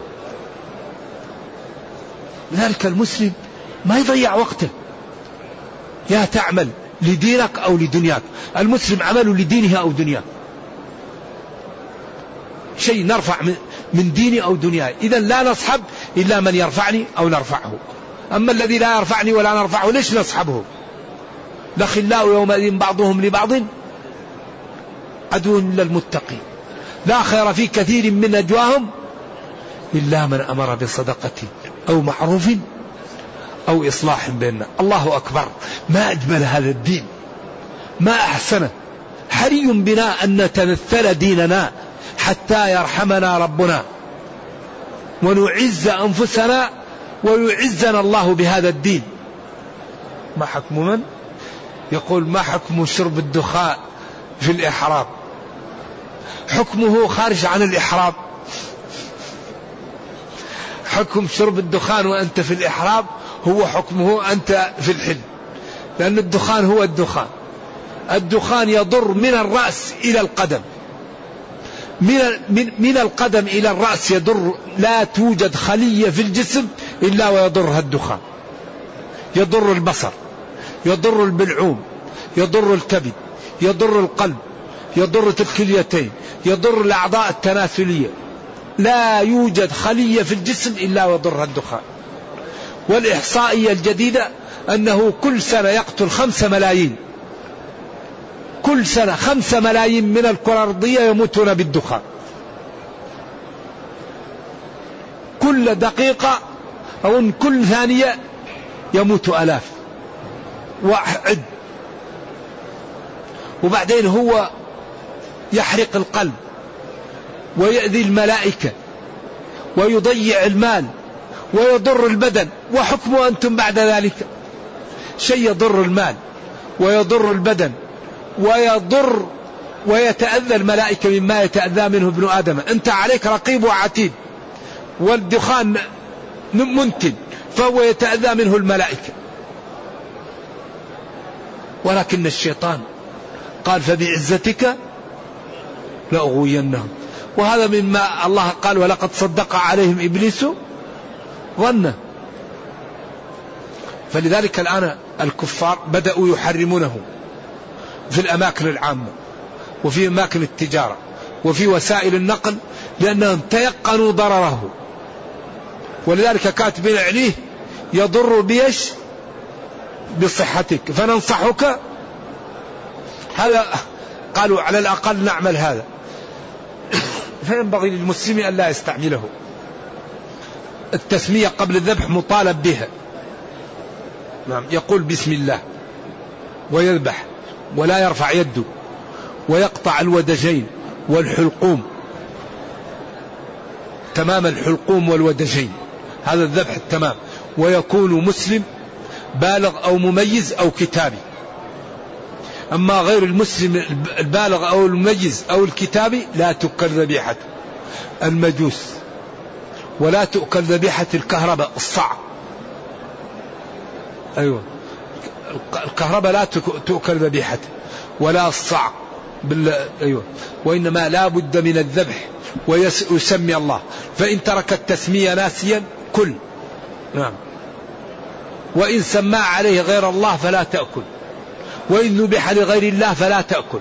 لذلك المسلم ما يضيع وقته، يا تعمل لدينك أو لدنياك. المسلم عمله لدينه أو دنياه، شيء نرفع من ديني أو دنياي. إذا لا نصحب إلا من يرفعني أو نرفعه. أما الذي لا يرفعني ولا نرفعه ليش نصحبه؟ الأخلاء يومئذ بعضهم لبعض عدو للمتقين لا خير في كثير من نجواهم إلا من أمر بصدقة أو معروف أو إصلاح بيننا. الله أكبر، ما أجمل هذا الدين، ما أحسنه. حري بنا أن نتمثل ديننا حتى يرحمنا ربنا ونعز أنفسنا ويعزنا الله بهذا الدين. ما حكم من؟ يقول ما حكم شرب الدخان في الإحرام؟ حكمه خارج عن الإحرام. حكم شرب الدخان وأنت في الإحرام هو حكمه أنت في الحل، لأن الدخان هو الدخان. الدخان يضر من الرأس إلى القدم، من من من القدم إلى الرأس يضر. لا توجد خلية في الجسم إلا ويضرها الدخان. يضر البصر، يضر البلعوم، يضر الكبد، يضر القلب، يضر الكليتين، يضر الأعضاء التناسلية. لا يوجد خلية في الجسم إلا ويضرها الدخان. والإحصائية الجديدة أنه كل سنة يقتل خمسة ملايين، كل سنة خمسة ملايين من الكرة الأرضية يموتون بالدخان. كل دقيقة أو كل ثانية يموت ألاف وعد. وبعدين هو يحرق القلب ويؤذي الملائكة ويضيع المال ويضر البدن. وحكمه أنتم بعد ذلك؟ شيء يضر المال ويضر البدن ويضر ويتأذى الملائكة مما يتأذى منه ابن آدم. أنت عليك رقيب وعتيد، والدخان منتن فهو يتأذى منه الملائكة. ولكن الشيطان قال فبعزتك لأغوينهم. وهذا مما الله قال ولقد صدق عليهم إبليس ظنه. فلذلك الآن الكفار بدأوا يحرمونه في الأماكن العامة وفي أماكن التجارة وفي وسائل النقل، لأنهم تيقنوا ضرره. ولذلك كاتبين عليه يضر بيش بصحتك فننصحك. هذا قالوا على الأقل نعمل هذا. فينبغي للمسلم أن لا يستعمله. التسمية قبل الذبح مطالب بها. نعم، يقول بسم الله ويذبح ولا يرفع يده ويقطع الودجين والحلقوم، تمام الحلقوم والودجين، هذا الذبح التمام. ويكون مسلم بالغ أو مميز أو كتابي. أما غير المسلم البالغ أو المميز أو الكتابي لا تؤكل ذبيحته. المجوس ولا تؤكل ذبيحة الكهرباء الصعب. أيوة، الكهرباء لا تؤكل ذبيحته ولا الصعب بال... أيوة. وإنما لا بد من الذبح ويسمي الله. فإن ترك التسمية ناسيا كل. نعم. وإن سمى عليه غير الله فلا تأكل، وإن ذبح لغير الله فلا تأكل.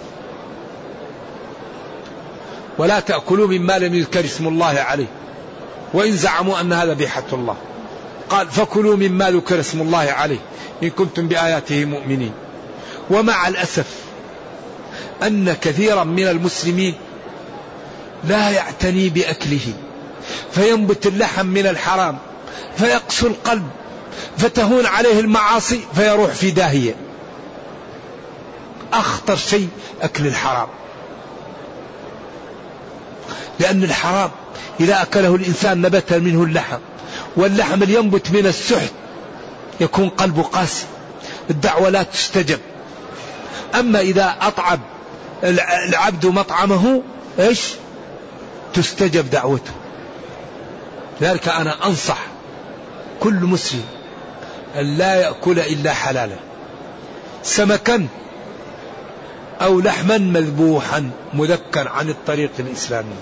ولا تأكلوا مما لم يذكر اسم الله عليه وإن زعموا أن هذا ذبيحة الله. قال فكلوا مما ذكر اسم الله عليه إن كنتم بآياته مؤمنين. ومع الأسف أن كثيرا من المسلمين لا يعتني بأكله، فينبت اللحم من الحرام فيقسو القلب فتهون عليه المعاصي فيروح في داهية. أخطر شيء أكل الحرام، لأن الحرام إذا أكله الإنسان نبت منه اللحم، واللحم اللي ينبت من السحت يكون قلبه قاسي، الدعوة لا تستجب. أما إذا أطعم العبد مطعمه إيش تستجب دعوته. لذلك أنا أنصح كل مسلم أن لا يأكل إلا حلالا، سمكا أو لحما مذبوحا مذكا عن الطريق الإسلامي.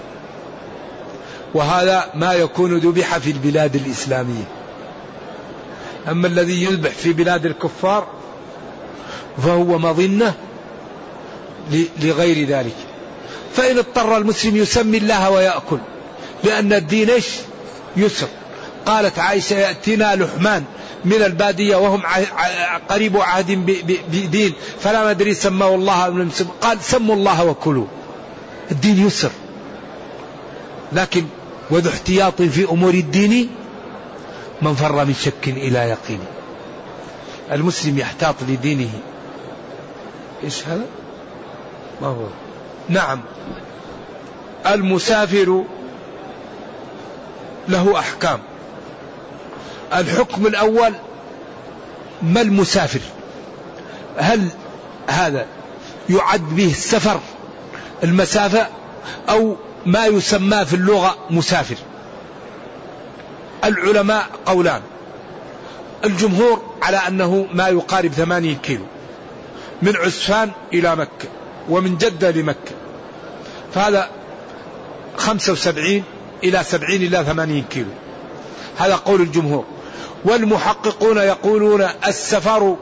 وهذا ما يكون ذبح في البلاد الإسلامية. أما الذي يذبح في بلاد الكفار فهو مظنة لغير ذلك. فإن اضطر المسلم يسمي الله ويأكل، لأن الدين إيش يسر. قالت عائشة يأتينا لحمان من البادية وهم قريب عهد بدين فلا ندري سماه الله، قال سموا الله وكلوا، الدين يسر. لكن وذو احتياط في أمور الدين من فر من شك إلى يقين. المسلم يحتاط لدينه. إيش هذا؟ ما هو؟ نعم، المسافر له أحكام. الحكم الأول: ما المسافر؟ هل هذا يعد به السفر المسافة أو ما يسمى في اللغة مسافر؟ العلماء قولان. الجمهور على أنه ما يقارب ثمانين كيلو من عسفان إلى مكة ومن جدة لمكة، فهذا خمسة وسبعين إلى سبعين إلى ثمانين كيلو، هذا قول الجمهور. والمحققون يقولون السفر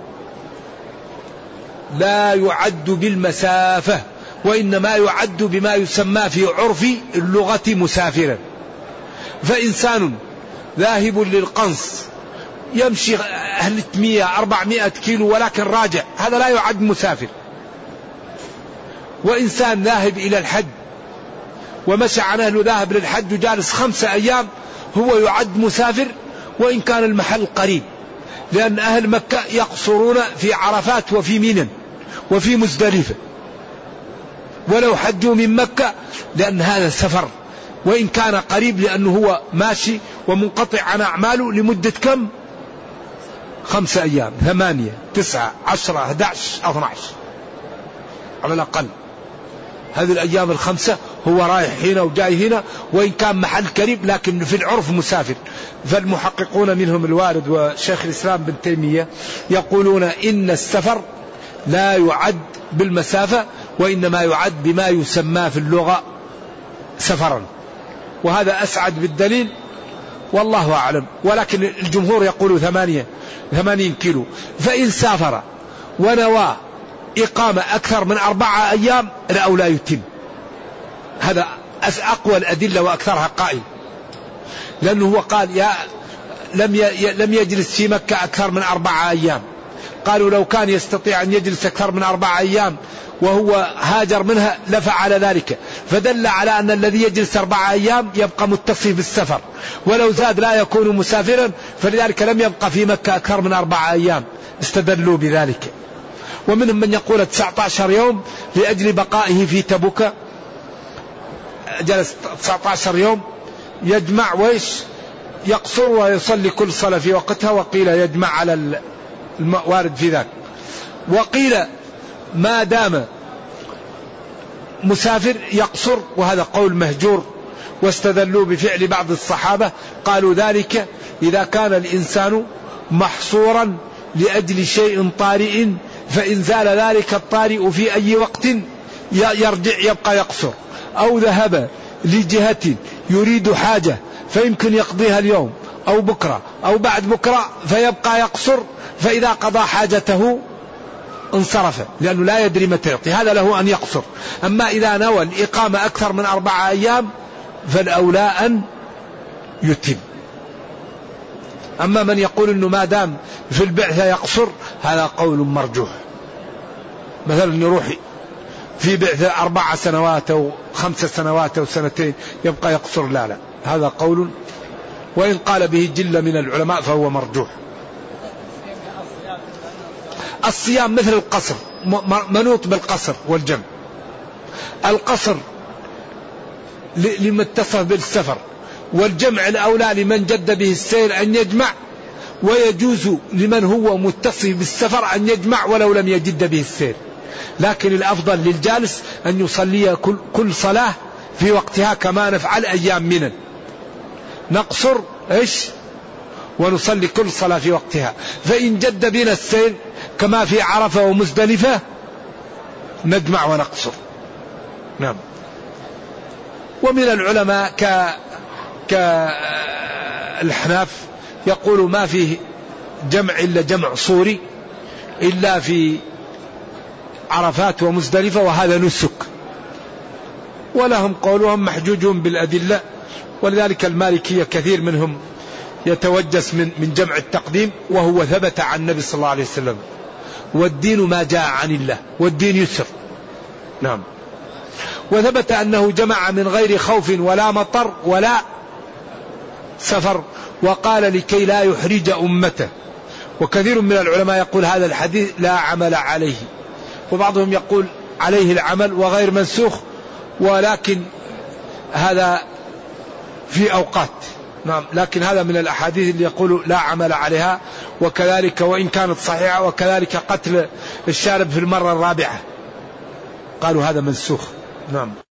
لا يعد بالمسافة، وإنما يعد بما يسمى في عرف اللغة مسافرا. فإنسان ذاهب للقنص يمشي ثلاثمائة أربعمائة كيلو ولكن راجع، هذا لا يعد مسافر. وإنسان ذاهب إلى الحج ومشى عن أهله ذاهب للحج وجالس خمسة أيام هو يعد مسافر وإن كان المحل قريب، لأن أهل مكة يقصرون في عرفات وفي منى وفي مزدلفة ولو حجوا من مكة، لأن هذا سفر وإن كان قريب، لأنه هو ماشي ومنقطع عن أعماله لمدة كم؟ خمسة أيام، ثمانية، تسعة، عشرة، أحد عشر، اثنى عشر على الأقل. هذه الأيام الخمسة هو رايح هنا وجاي هنا وإن كان محل قريب، لكن في العرف مسافر. فالمحققون منهم الوارد وشيخ الإسلام بن تيمية يقولون إن السفر لا يعد بالمسافة وإنما يعد بما يسمى في اللغة سفرا، وهذا أسعد بالدليل والله أعلم. ولكن الجمهور يقول ثمانية ثمانين كيلو. فإن سافر ونوى إقامة أكثر من أربعة أيام أو لا يتم، هذا أقوى الأدلة وأكثرها قائل، لأنه هو قال يا لم لم يجلس في مكة أكثر من أربعة أيام. قالوا لو كان يستطيع أن يجلس أكثر من أربعة أيام وهو هاجر منها لفعل ذلك، فدل على أن الذي يجلس أربعة أيام يبقى متصف بالسفر، ولو زاد لا يكون مسافرا، فلذلك لم يبقى في مكة أكثر من أربعة أيام، استدلوا بذلك. ومنهم من يقول تسعة عشر يوم لأجل بقائه في تبوك، جلس تسعة عشر يوم يجمع ويش يقصر ويصلي كل صلاة في وقتها، وقيل يجمع على الوارد في ذلك. وقيل ما دام مسافر يقصر، وهذا قول مهجور، واستدلوا بفعل بعض الصحابة، قالوا ذلك إذا كان الإنسان محصورا لأجل شيء طارئ، فإن زال ذلك الطارئ في أي وقت يرجع يبقى يقصر، أو ذهب لجهة يريد حاجة فيمكن يقضيها اليوم أو بكرة أو بعد بكرة فيبقى يقصر، فإذا قضى حاجته انصرف، لأنه لا يدري متى يقضي، هذا له أن يقصر. أما إذا نوى الإقامة أكثر من أربعة أيام فالأولى أن يتم. أما من يقول أنه ما دام في البعثة يقصر، هذا قول مرجوح. مثلا يروح في بعثة أربع سنوات أو خمس سنوات أو سنتين يبقى يقصر، لا لا، هذا قول وإن قال به جل من العلماء فهو مرجوح. الصيام مثل القصر، منوط بالقصر والجمع. القصر لمن اتصف بالسفر، والجمع الأولى لمن جد به السير أن يجمع، ويجوز لمن هو متصف بالسفر أن يجمع ولو لم يجد به السير. لكن الأفضل للجالس أن يصلي كل, كل صلاة في وقتها كما نفعل أيام منى، نقصر إيش ونصلي كل صلاة في وقتها. فإن جد بنا السير كما في عرفة ومزدلفة نجمع ونقصر. نعم. ومن العلماء ك كالحناف يقول ما فيه جمع إلا جمع صوري إلا في عرفات ومزدلفة، وهذا نسك، ولهم قولهم محجوجون بالأدلة. ولذلك المالكية كثير منهم يتوجس من من جمع التقديم، وهو ثبت عن النبي صلى الله عليه وسلم. والدين ما جاء عن الله، والدين يسر. نعم. وثبت أنه جمع من غير خوف ولا مطر ولا سفر، وقال لكي لا يحرج أمته. وكثير من العلماء يقول هذا الحديث لا عمل عليه، وبعضهم يقول عليه العمل وغير منسوخ، ولكن هذا في أوقات. نعم. لكن هذا من الأحاديث اللي يقول لا عمل عليها، وكذلك وإن كانت صحيحة، وكذلك قتل الشارب في المرة الرابعة قالوا هذا منسوخ. نعم.